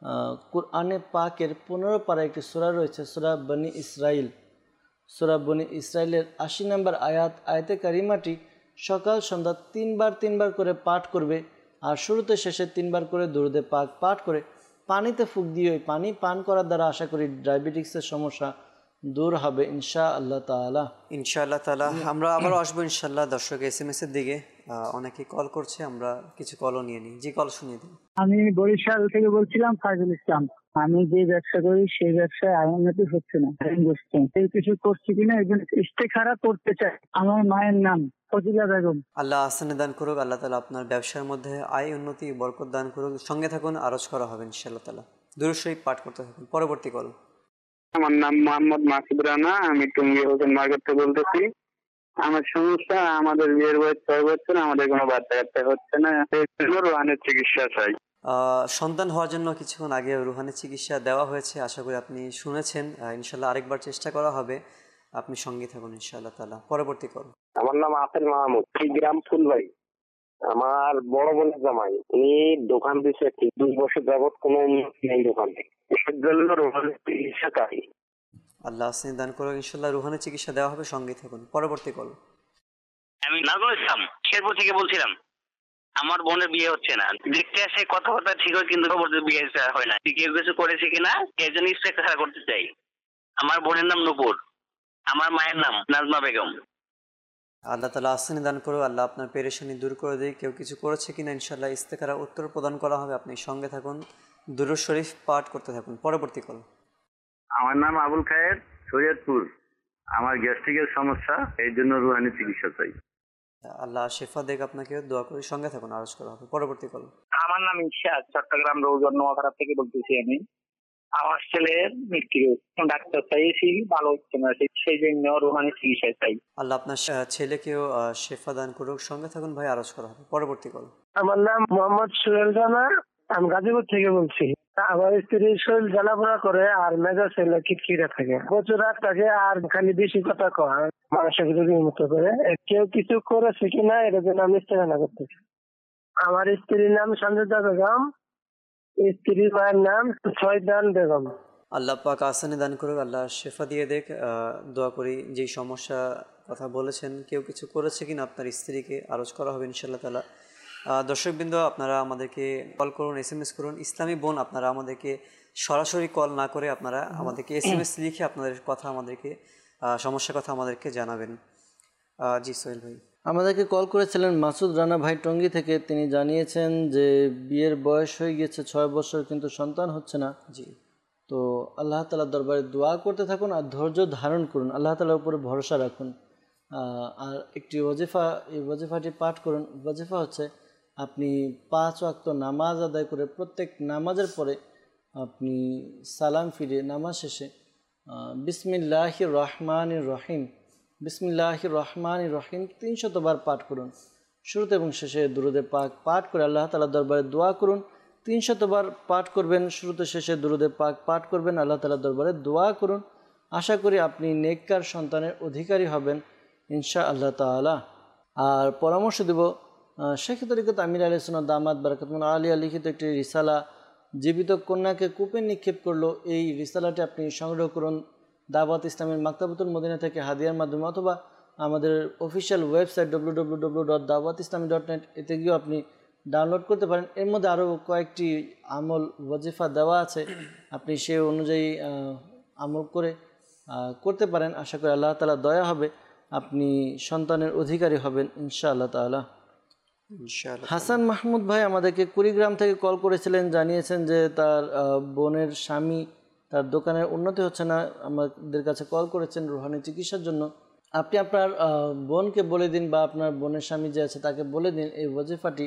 কুরআনে পাকের 15 পারা একটি সূরা রয়েছে, সূরা বনি ইসরাইল। সূরা বনি ইসরাইলের 80 নম্বর আয়াতে কারিমাটি সকাল সন্ধ্যা 3 বার করে পাঠ করবে, আর শুরুতে শেষে 3 বার করে দুরুদে পাক পাঠ করে পানিতে ফুঁক দিয়ে ওই পানি পান করার দ্বারা আশা করি ডায়াবেটিক্সের সমস্যা দূর হবে ইনশাআল্লাহ তাআলা। ইনশাআল্লাহ তাআলা। আমরা আবারও আসবো ইনশাআল্লাহ দর্শক SMS-এর দিকে। অনেকে কল করছে, আমরা কিছু কলও নিয়ে নিই। জি, কল শুনিয়ে দিন। আমি বরিশাল থেকে বলছিলাম ফাইজুল ইসলাম। আমি যে ব্যবসা করি সেই ব্যবসায় উন্নতি হচ্ছে না, এই কিছু করছি কিনা এই জন্য ইস্তেখারা করতে চাই। আমার মায়ের নাম ফজিলা বেগম। আল্লাহ আহসানে দান করুক, আল্লাহ তাআলা আপনার ব্যবসার মধ্যে আয় উন্নতি বরকত দান করুক। সঙ্গে থাকুন, আরজ করা হবে ইনশাআল্লাহ তাআলা। দুরূদ শরীফ পাঠ করতে থাকুন। পরবর্তী কল। আমার নাম মোহাম্মদ মাসুদ রানা, আমি টঙ্গী হোসেন মার্কেট থেকে বলতেছি। আমার সমস্যা, আমাদের বিয়ের বয়স 6 বছর, আমাদের কোনো বাচ্চা কাচ্চা হচ্ছে না, এই জন্য রুহানের চিকিৎসা চাই। সন্তান হওয়ার জন্য কিছুক্ষণ আগে রুহানি চিকিৎসা দেওয়া হয়েছে, আশা করি আপনি শুনেছেন। ইনশাআল্লাহ আরেকবার চেষ্টা করা হবে। আপনি সঙ্গে থাকুন ইনশাআল্লাহ তাআলা। পরবর্তী কল। আমার নাম আফেল মাহমুদ, গ্রাম ফুলবাড়ি। আমার বড় বোনের জামাই, উনি দোকান দিচ্ছে ঠিক 2 বছর যাবত, কোনো উন্নতি নেই দোকানে। এর জন্য রুহানের চিকিৎসা চাই। আল্লাহ আহসানে দান করুক, ইনশাআল্লাহ রুহানি চিকিৎসা দেওয়া হবে। সঙ্গে থাকুন। পরবর্তী কল। আমি নাজমুল ইসলাম শেরপুর থেকে বলছিলাম। আমার বোনের বিয়ে হচ্ছে না, দেখতে আসে কথাবার্তা ঠিক হয় কিন্তু বিয়ে হয় না। কেউ কিছু করেছে কিনা এর জন্য ইস্তেখারা করতে চাই। আমার বোনের নাম নূপুর, আমার মায়ের নাম নাজমা বেগম। আল্লাহ তাআলা আহসানে দান করুক, আল্লাহ আপনার পেরেশানি দূর করে দেয়। কেউ কিছু করেছে কিনা ইনশাআল্লাহ ইস্তেখারা উত্তর প্রদান করা হবে। আপনি সঙ্গে থাকুন, দুরূদ শরীফ পাঠ করতে থাকুন। পরবর্তী কল। আমার নাম আবুল খায়ের, শরীয়তপুর। আমার গ্যাস্ট্রিকের সমস্যা, এই জন্য রুহানি চিকিৎসা চাই। আল্লাহ শেফা দেখ, আপনাকে দোয়া করি। সঙ্গে থাকুন, আরজ করা হবে। পরবর্তী কল। আমার নাম ইশাদ, চট্টগ্রাম রৌজন নোয়াখালী থেকে বলতেছি আমি। আমার ছেলের মৃত্যু, ডাক্তার চাইছি, ভালো হচ্ছে না, সেই জন্য রুহানি চিকিৎসা চাই। আল্লাহ আপনার ছেলেকেও শেফা দান করুক। সঙ্গে থাকুন ভাই, আরজ করা হবে। পরবর্তী কল। আমার নাম মোহাম্মদ সোহেল রানা, আমি গাজীপুর থেকে বলছি। আমার স্ত্রীর শরীর জ্বালাপোড়া করে আর মেজাজ খিটখিটে থাকে, প্রচুর রাত থাকে আর খালি বেশি কথা কয়, মানসিক রোগীর মতো করে। কেউ কিছু করেছে কিনা এটার জন্য আমি ইস্তেখারা করতেছি। আমার স্ত্রীর নাম সঞ্জুদা বেগম, স্ত্রীর মায়ের নাম ছয়দান বেগম। আল্লাহ পাক আহসানে দান করুক, আল্লাহ শেফা দিয়ে দেখ। দোয়া করি যেই সমস্যা কথা বলেছেন, কেউ কিছু করেছে কিনা আপনার স্ত্রীকে, আরজ করা হবে ইনশাআল্লাহ তাআলা। দর্শকবৃন্দ, আপনারা আমাদেরকে কল করুন, SMS করুন। ইসলামী বোন, আপনারা আমাদেরকে সরাসরি কল না করে আপনারা আমাদেরকে SMS লিখে আপনাদের কথা আমাদেরকে সমস্যার কথা আমাদেরকে জানাবেন। জি সোহেল ভাই। আমাদেরকে কল করেছিলেন মাসুদ রানা ভাই টঙ্গী থেকে। তিনি জানিয়েছেন যে বিয়ের বয়স হয়ে গিয়েছে 6 বছর, কিন্তু সন্তান হচ্ছে না। জি, তো আল্লাহ তাআলার দরবারে দোয়া করতে থাকুন আর ধৈর্য ধারণ করুন, আল্লাহ তাআলার উপরে ভরসা রাখুন। আর একটি ওয়াজিফা, এই ওয়াজিফাটি পাঠ করুন। ওয়াজিফা হচ্ছে আপনি 5 ওয়াক্ত নামাজ আদায় করে প্রত্যেক নামাজের পরে আপনি সালাম ফিরিয়ে নামাজ শেষে বিসমিল্লাহির রহমানির রহিম, বিসমিল্লাহির রহমানির রহিম 300 বার পাঠ করুন। শুরুতে এবং শেষে দুরুদে পাক পাঠ করে আল্লাহ তাআলার দরবারে দোয়া করুন। 300 বার পাঠ করবেন, শুরুতে শেষে দুরুদে পাক পাঠ করবেন, আল্লাহ তাআলার দরবারে দোয়া করুন। আশা করি আপনি নেককার সন্তানের অধিকারী হবেন ইনশাআল্লাহ তাআলা। আর পরামর্শ দেব, শেখ তরিকত আমির আলাইহিস সুন্নাহ দামাত বারাকাতুহু আলিয়া লিখিত একটি রিসালা, জীবিত কন্যাকে কূপে নিক্ষেপ করলো। এই রিসালাটি আপনি সংগ্রহ করুন দাওয়াত ইসলামের মাকতাবাতুল মদিনা থেকে হাদিয়ার মাধ্যমে, অথবা আমাদের অফিসিয়াল ওয়েবসাইট www.dawatislami.net, এতে গিয়েও আপনি ডাউনলোড করতে পারেন। এর মধ্যে আরও কয়েকটি আমল ওয়াজিফা দেওয়া আছে, আপনি সে অনুযায়ী আমল করে করতে পারেন। আশা করি আল্লাহ তাআলা দয়া হবে, আপনি সন্তানের অধিকারী হবেন ইনশাআল্লাহ তাআলা। হাসান মাহমুদ ভাই আমাদেরকে কুড়িগ্রাম থেকে কল করেছিলেন, জানিয়েছেন যে তার বোনের স্বামী, তার দোকানের উন্নতি হচ্ছে না, আমাদের কাছে কল করেছেন রুহানি চিকিৎসার জন্য। আপনি আপনার বোনকে বলে দিন, বা আপনার বোনের স্বামী যে আছে তাকে বলে দিন এই ওয়াজিফাটি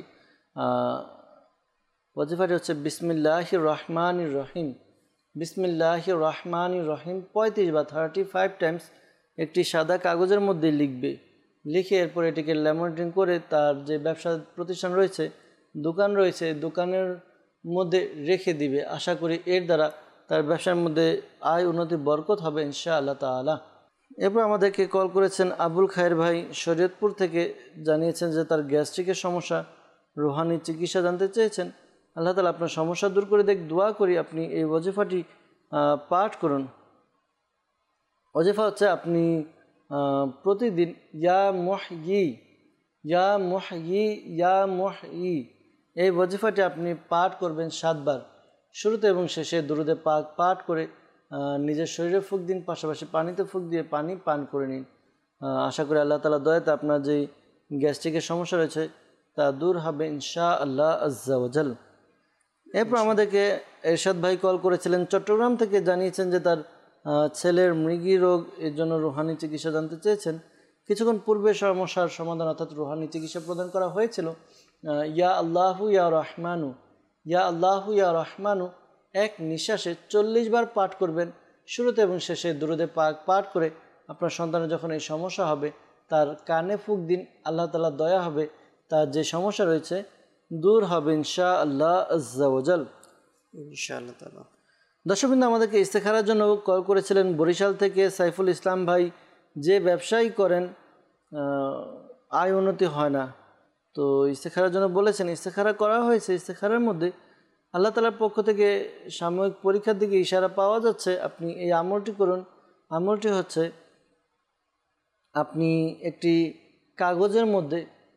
হচ্ছে বিসমিল্লাহির রহমানির রহিম, বিসমিল্লাহির রহমানির রহিম 35 বা 35 টাইমস একটি সাদা কাগজের মধ্যে লিখবে। লিখে এরপর এটিকে ল্যামিনেটিং করে তার যে ব্যবসা প্রতিষ্ঠান রয়েছে, দোকান রয়েছে, দোকানের মধ্যে রেখে দিবে। আশা করি এর দ্বারা তার ব্যবসার মধ্যে আয় উন্নতি বরকত হবে ইনশাআল্লাহ তাআলা। এরপর আমাদেরকে কল করেছেন আবুল খায়ের ভাই শরীয়তপুর থেকে, জানিয়েছেন যে তার গ্যাস্ট্রিকের সমস্যা, রুহানি চিকিৎসা জানতে চেয়েছেন। আল্লাহ তাআলা আপনার সমস্যা দূর করে দেখ, দোয়া করি আপনি এই ওয়াজিফাটি পাঠ করুন। ওয়াজিফা হচ্ছে আপনি প্রতিদিন ইয়া মুহয়ি, ইয়া মুহয়ি, ইয়া মুহয়ি, এই ওয়াজিফাটি আপনি পাঠ করবেন 7 বার। শুরুতে এবং শেষে দুরুদে পাক পাঠ করে নিজের শরীরে ফুঁক দিন, পাশাপাশি পানিতে ফুঁক দিয়ে পানি পান করে নিন। আশা করি আল্লাহ তাআলা দয়াতে আপনার যেই গ্যাস্ট্রিকের সমস্যা রয়েছে তা দূর হবে ইনশাআল্লাহ আজ্জা ওয়াজাল। এরপর আমাদেরকে এরশাদ ভাই কল করেছিলেন চট্টগ্রাম থেকে, জানিয়েছেন যে তার ছেলের মৃগী রোগ, এর জন্য রুহানি চিকিৎসা জানতে চেয়েছেন। কিছুক্ষণ পূর্বে সমস্যার সমাধান অর্থাৎ রুহানি চিকিৎসা প্রদান করা হয়েছিল। ইয়া আল্লাহু ইয়া রহমানু, ইয়া আল্লাহু ইয়া রহমানু এক নিঃশ্বাসে 40 বার পাঠ করবেন। শুরুতে এবং শেষে দুরুদে পাক পাঠ করে আপনার সন্তানের যখন এই সমস্যা হবে তার কানে ফুঁক দিন, আল্লাহ তাআলা দয়া হবে, তার যে সমস্যা রয়েছে দূর হবে ইনশাআল্লাহ আজ্জা ওয়াজাল ইনশাআল্লাহ তাআলা। দর্শকবৃন্দ, আমাদেরকে ইস্তেখারার জন্য কল করেছিলেন বরিশাল থেকে সাইফুল ইসলাম ভাই, যে ব্যবসায়ী করেন আয় উন্নতি হয় না, তো ইস্তেখারার জন্য বলেছেন। ইস্তেখারা করা হয়েছে, ইস্তেখারার মধ্যে আল্লাহ তাআলার পক্ষ থেকে সাময়িক পরীক্ষার দিকে ইশারা পাওয়া যাচ্ছে। আপনি এই আমলটি করুন। আমলটি হচ্ছে আপনি একটি কাগজের মধ্যে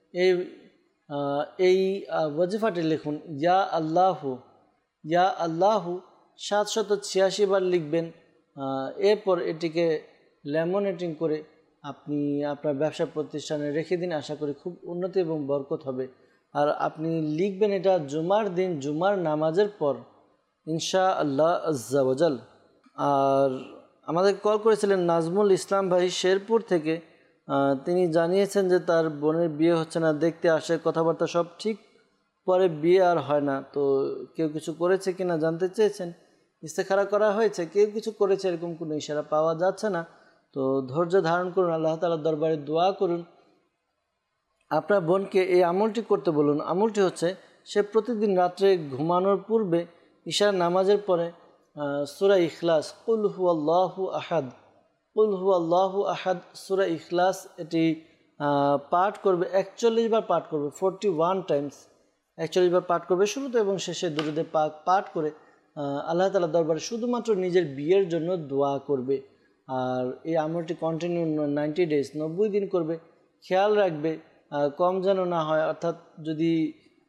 এই ওয়াজিফাটি লিখুন, ইয়া আল্লাহু, ইয়া আল্লাহু 786 বার লিখবেন। এরপর এটিকে ল্যামিনেটিং করে আপনি আপনার ব্যবসা প্রতিষ্ঠানে রেখে দিন। আশা করি খুব উন্নতি এবং বরকত হবে। আর আপনি লিখবেন এটা জুমার দিন, জুমার নামাজের পর ইনশাআল্লাহ আজ্জা ওয়াজাল। আর আমাদের কল করেছিলেন নাজমুল ইসলাম ভাই শেরপুর থেকে, তিনি জানিয়েছেন যে তার বোনের বিয়ে হচ্ছে না, দেখতে আসে, কথাবার্তা সব ঠিক, পরে বিয়ে আর হয় না। তো কেউ কিছু করেছে কিনা জানতে চেয়েছেন। ইস্তেখারা করা হয়েছে, কেউ কিছু করেছে এরকম কোনো ইশারা পাওয়া যাচ্ছে না। তো ধৈর্য ধারণ করুন, আল্লাহ তাআলার দরবারে দোয়া করুন। আপনার বোনকে এই আমলটি করতে বলুন। আমলটি হচ্ছে সে প্রতিদিন রাত্রে ঘুমানোর পূর্বে ইশার নামাজের পরে সূরা ইখলাস, কুল হুয়াল্লাহু আহাদ, কুল হুয়াল্লাহু আহাদ সূরা ইখলাস এটি পাঠ করবে। 41 বার পাঠ করবে, 41 টাইমস 41 বার পাঠ করবে। শুরুতে এবং শেষে দুরুদে পাক পাঠ করে আল্লাহ তাআলার দরবারে শুধুমাত্র নিজের বিয়ের জন্য দোয়া করবে। আর এই আমলটি কন্টিনিউ 90 ডেজ, 90 দিন করবে। খেয়াল রাখবে কম যেন না হয়, অর্থাৎ যদি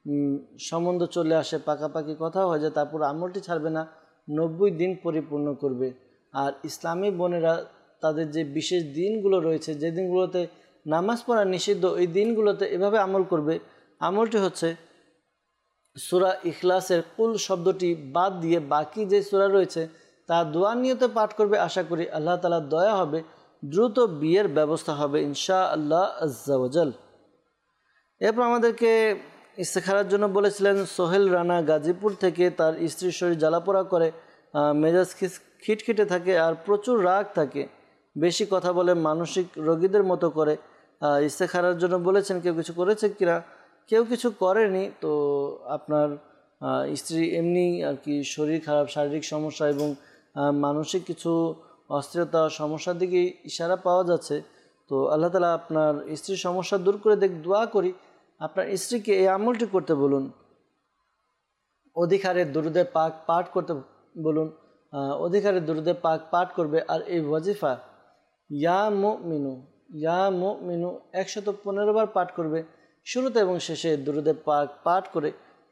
সম্বন্ধ চলে আসে, পাকাপাকি কথা হয়ে যায়, তারপর আমলটি ছাড়বে না, 90 দিন পরিপূর্ণ করবে। আর ইসলামী বোনেরা তাদের যে বিশেষ দিনগুলো রয়েছে, যে দিনগুলোতে নামাজ পড়া নিষিদ্ধ, ওই দিনগুলোতে এভাবে আমল করবে। আমলটি হচ্ছে সূরা ইখলাসের কুল শব্দটি বাদ দিয়ে বাকি যে সূরা রয়েছে তা দোয়া নিয়তে পাঠ করবে। আশা করি আল্লাহ তাআলার দয়া হবে, দ্রুত বিয়ের ব্যবস্থা হবে ইনশাআল্লাহ আজ্জা ওয়াজাল। এরপর আমাদেরকে ইস্তেখারার জন্য বলেছিলেন সোহেল রানা গাজীপুর থেকে। তার স্ত্রীর শরীর জ্বালাপোড়া করে, মেজাজ খিটখিটে থাকে আর প্রচুর রাগ থাকে, বেশি কথা বলে, মানসিক রোগীদের মতো করে। ইস্তেখারার জন্য বলেছেন কেউ কিছু করেছে কিনা। কেউ কিছু করেনি, তো আপনার স্ত্রী এমনি আর কি শরীর খারাপ, শারীরিক সমস্যা এবং মানসিক কিছু অস্থিরতা সমস্যার দিকে ইশারা পাওয়া যাচ্ছে। তো আল্লাহ তাআলা আপনার স্ত্রীর সমস্যা দূর করে দোয়া করি আপনার স্ত্রীকে এই আমলটি করতে বলুন, অধিকারে দুরুদে পাক পাঠ করতে বলুন, অধিকারে দুরুদে পাক পাঠ করবে। আর এই ওয়াজিফা ইয়া মুমিনু 115 বার পাঠ করবে, শুরুতে এবং শেষে দুরুদে পাক পাঠ করে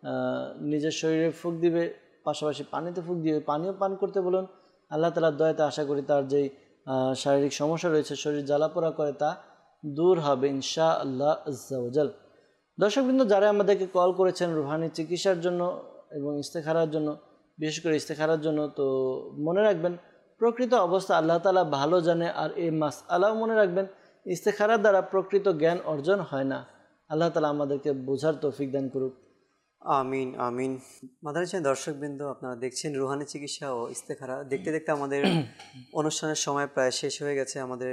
নিজের শরীরে ফুঁক দিবে, পাশাপাশি পানিতে ফুঁক দিয়ে পানিও পান করতে বলুন। আল্লাহ তাআলার দয়াতে আশা করি তার যেই শারীরিক সমস্যা রয়েছে, শরীর জ্বালাপোড়া করে, তা দূর হবে ইনশাআল্লাহ আজ্জা ওয়াজাল। দর্শকবৃন্দ, যারা আমাদেরকে কল করেছেন রুহানি চিকিৎসার জন্য এবং ইস্তেখারার জন্য, বিশেষ করে ইস্তেখারার জন্য, তো মনে রাখবেন প্রকৃত অবস্থা আল্লাহ তাআলা ভালো জানে। আর এই মাসআলাও মনে রাখবেন, ইস্তেখারার দ্বারা প্রকৃত জ্ঞান অর্জন হয় না। আল্লাহ তাআলা আমাদেরকে বোঝার তৌফিক দান করুক। আমিন আমিন। মাদানী চ্যানেল দর্শকবৃন্দ, আপনারা দেখছেন রুহানি চিকিৎসা ও ইস্তেখারা। দেখতে দেখতে আমাদের অনুষ্ঠানের সময় প্রায় শেষ হয়ে গেছে। আমাদের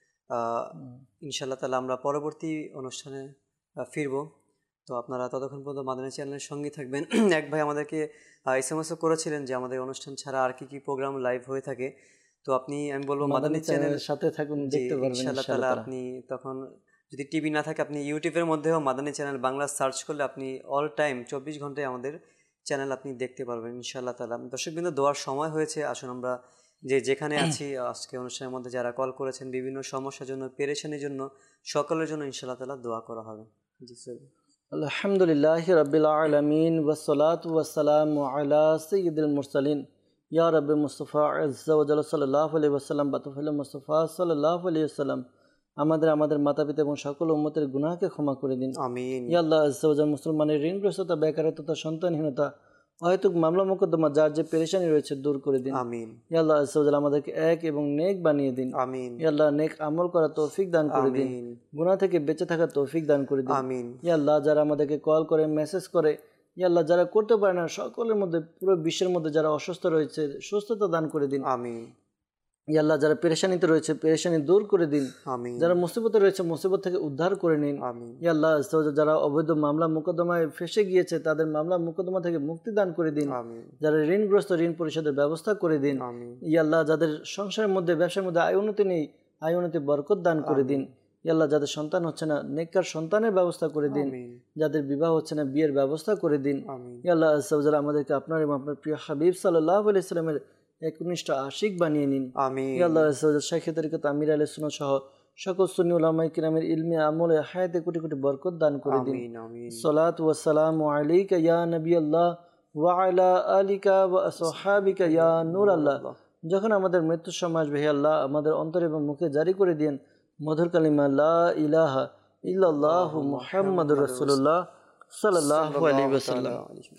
ইনশাআল্লাহ তাআলা আমরা পরবর্তী অনুষ্ঠানে ফিরব। তো আপনারা ততক্ষণ পর্যন্ত মাদানী চ্যানেলের সঙ্গে থাকবেন। এক ভাই আমাদেরকে এসএমএসও করেছিলেন যে আমাদের অনুষ্ঠান ছাড়া আর কি প্রোগ্রাম লাইভ হয়ে থাকে। তো আমি বলবো মাদানী চ্যানেলের সাথে থাকুন, দেখতে পারবেন ইনশাআল্লাহ তাআলা। আপনি তখন যদি টিভি না থাকে, আপনি ইউটিউবের মধ্যেও মাদানী চ্যানেল বাংলা সার্চ করলে আপনি অল টাইম 24 ঘন্টায় আমাদের চ্যানেল আপনি দেখতে পারবেন ইনশাআল্লাহ তাআলা। দর্শকবৃন্দ, দোয়ার সময় হয়েছে। আসুন আমরা যেখানে আছি আজকে অনুষ্ঠানের মধ্যে যারা কল করেছেন বিভিন্ন সমস্যার জন্য, পেরেশানির জন্য, সকলের জন্য ইনশাআল্লাহ তাআলা দোয়া করা হবে। জি স্যার। আলহামদুলিল্লাহি রাব্বিল আলামিন ওয়াসসালাতু ওয়াসসালামু আলা সাইয়্যিদিল মুরসালিন ইয়া রাব্বি মুস্তাফা আজ্জা ওয়া জাল্লা সাল্লাল্লাহু আলাইহি ওয়াসাল্লাম বাতুফিল মুস্তাফা সাল্লাল্লাহু আলাইহি ওয়াসাল্লাম আমাদের মাতা-পিতা এবং সকল উম্মতের গুনাহকে ক্ষমা করে দিন। আমিন। ইয়া আল্লাহ আজ্জা ওয়া জাল্লা মুসলমানের ঋণগ্রস্ততা, বেকারত্বতা, সন্তানহীনতা, অহেতুক মামলা মোকদ্দমা, যার যে পেরেশানি রয়েছে দূর করে দিন। আমিন। ইয়া আল্লাহ আজ্জা ওয়া জাল্লা আমাদেরকে এক এবং নেক বানিয়ে দিন। আমিন। ইয়া আল্লাহ নেক আমল করার তৌফিক দান করে দিন, গুনাহ থেকে বেঁচে থাকার তৌফিক দান করে দিন। আমিন। ইয়া আল্লাহ যারা আমাদেরকে কল করে, মেসেজ করে, ইয়া আল্লাহ যারা করতে পারে না, সকলের মধ্যে, পুরো বিশ্বের মধ্যে যারা অসুস্থ রয়েছে সুস্থতা দান করে দিন। আমিন। ইয়া আল্লাহ যারা পেরেশানিতে রয়েছে পেরেশানি দূর করে দিন। আমিন। যারা মুসিবতে রয়েছে মুসিবত থেকে উদ্ধার করে নিন। আমিন। ইয়া আল্লাহ যারা অবৈধ মামলা মোকদ্দমায় ফেসে গিয়েছে তাদের মামলা মোকদ্দমা থেকে মুক্তি দান করে দিন। আমিন। যারা ঋণগ্রস্ত ঋণ পরিশোধের ব্যবস্থা করে দিন। আমিন। ইয়া আল্লাহ যাদের সংসারের মধ্যে, ব্যবসার মধ্যে আয় উন্নতি নেই, আয় উন্নতি বরকত দান করে দিন। ইয়া আল্লাহ যাদের সন্তান হচ্ছে না, নেককার সন্তানের ব্যবস্থা করে দিন। যাদের বিবাহ হচ্ছে না, বিয়ের ব্যবস্থা করে দিন। ইয়া আল্লাহ আমাদেরকে আপনার এবং আপনার প্রিয় হাবিব সাল্লাল্লাহু আলাইহি ওয়াসাল্লামের একনিষ্ঠ আশিক বানিয়ে নিন। আমিন। ইয়া আল্লাহ শাইখ তরিকত আমির আলাইহিস সুন্নাহ সহ সকল সুন্নি উলামায়ে কিরামের ইলমে আমলে হায়াতে কোটি কোটি বরকত দান করে দিন। সালাতু ওয়াস সালামু আলাইকা ইয়া নবী আল্লাহ ওয়া আলা আলিকা ওয়া আসহাবিকা ইয়া নূর আল্লাহ। যখন আমাদের মৃত্যুর সময় আসবে, হে আল্লাহ আমাদের অন্তর এবং মুখে জারি করে দিন মধুর কালিমা লা ইলাহা ইল্লাল্লাহু মুহাম্মাদুর রাসূলুল্লাহ সাল্লাল্লাহু আলাইহি ওয়াসাল্লাম।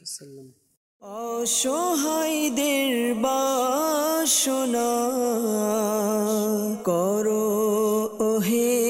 অসহায়দের বাসনা করো ওহে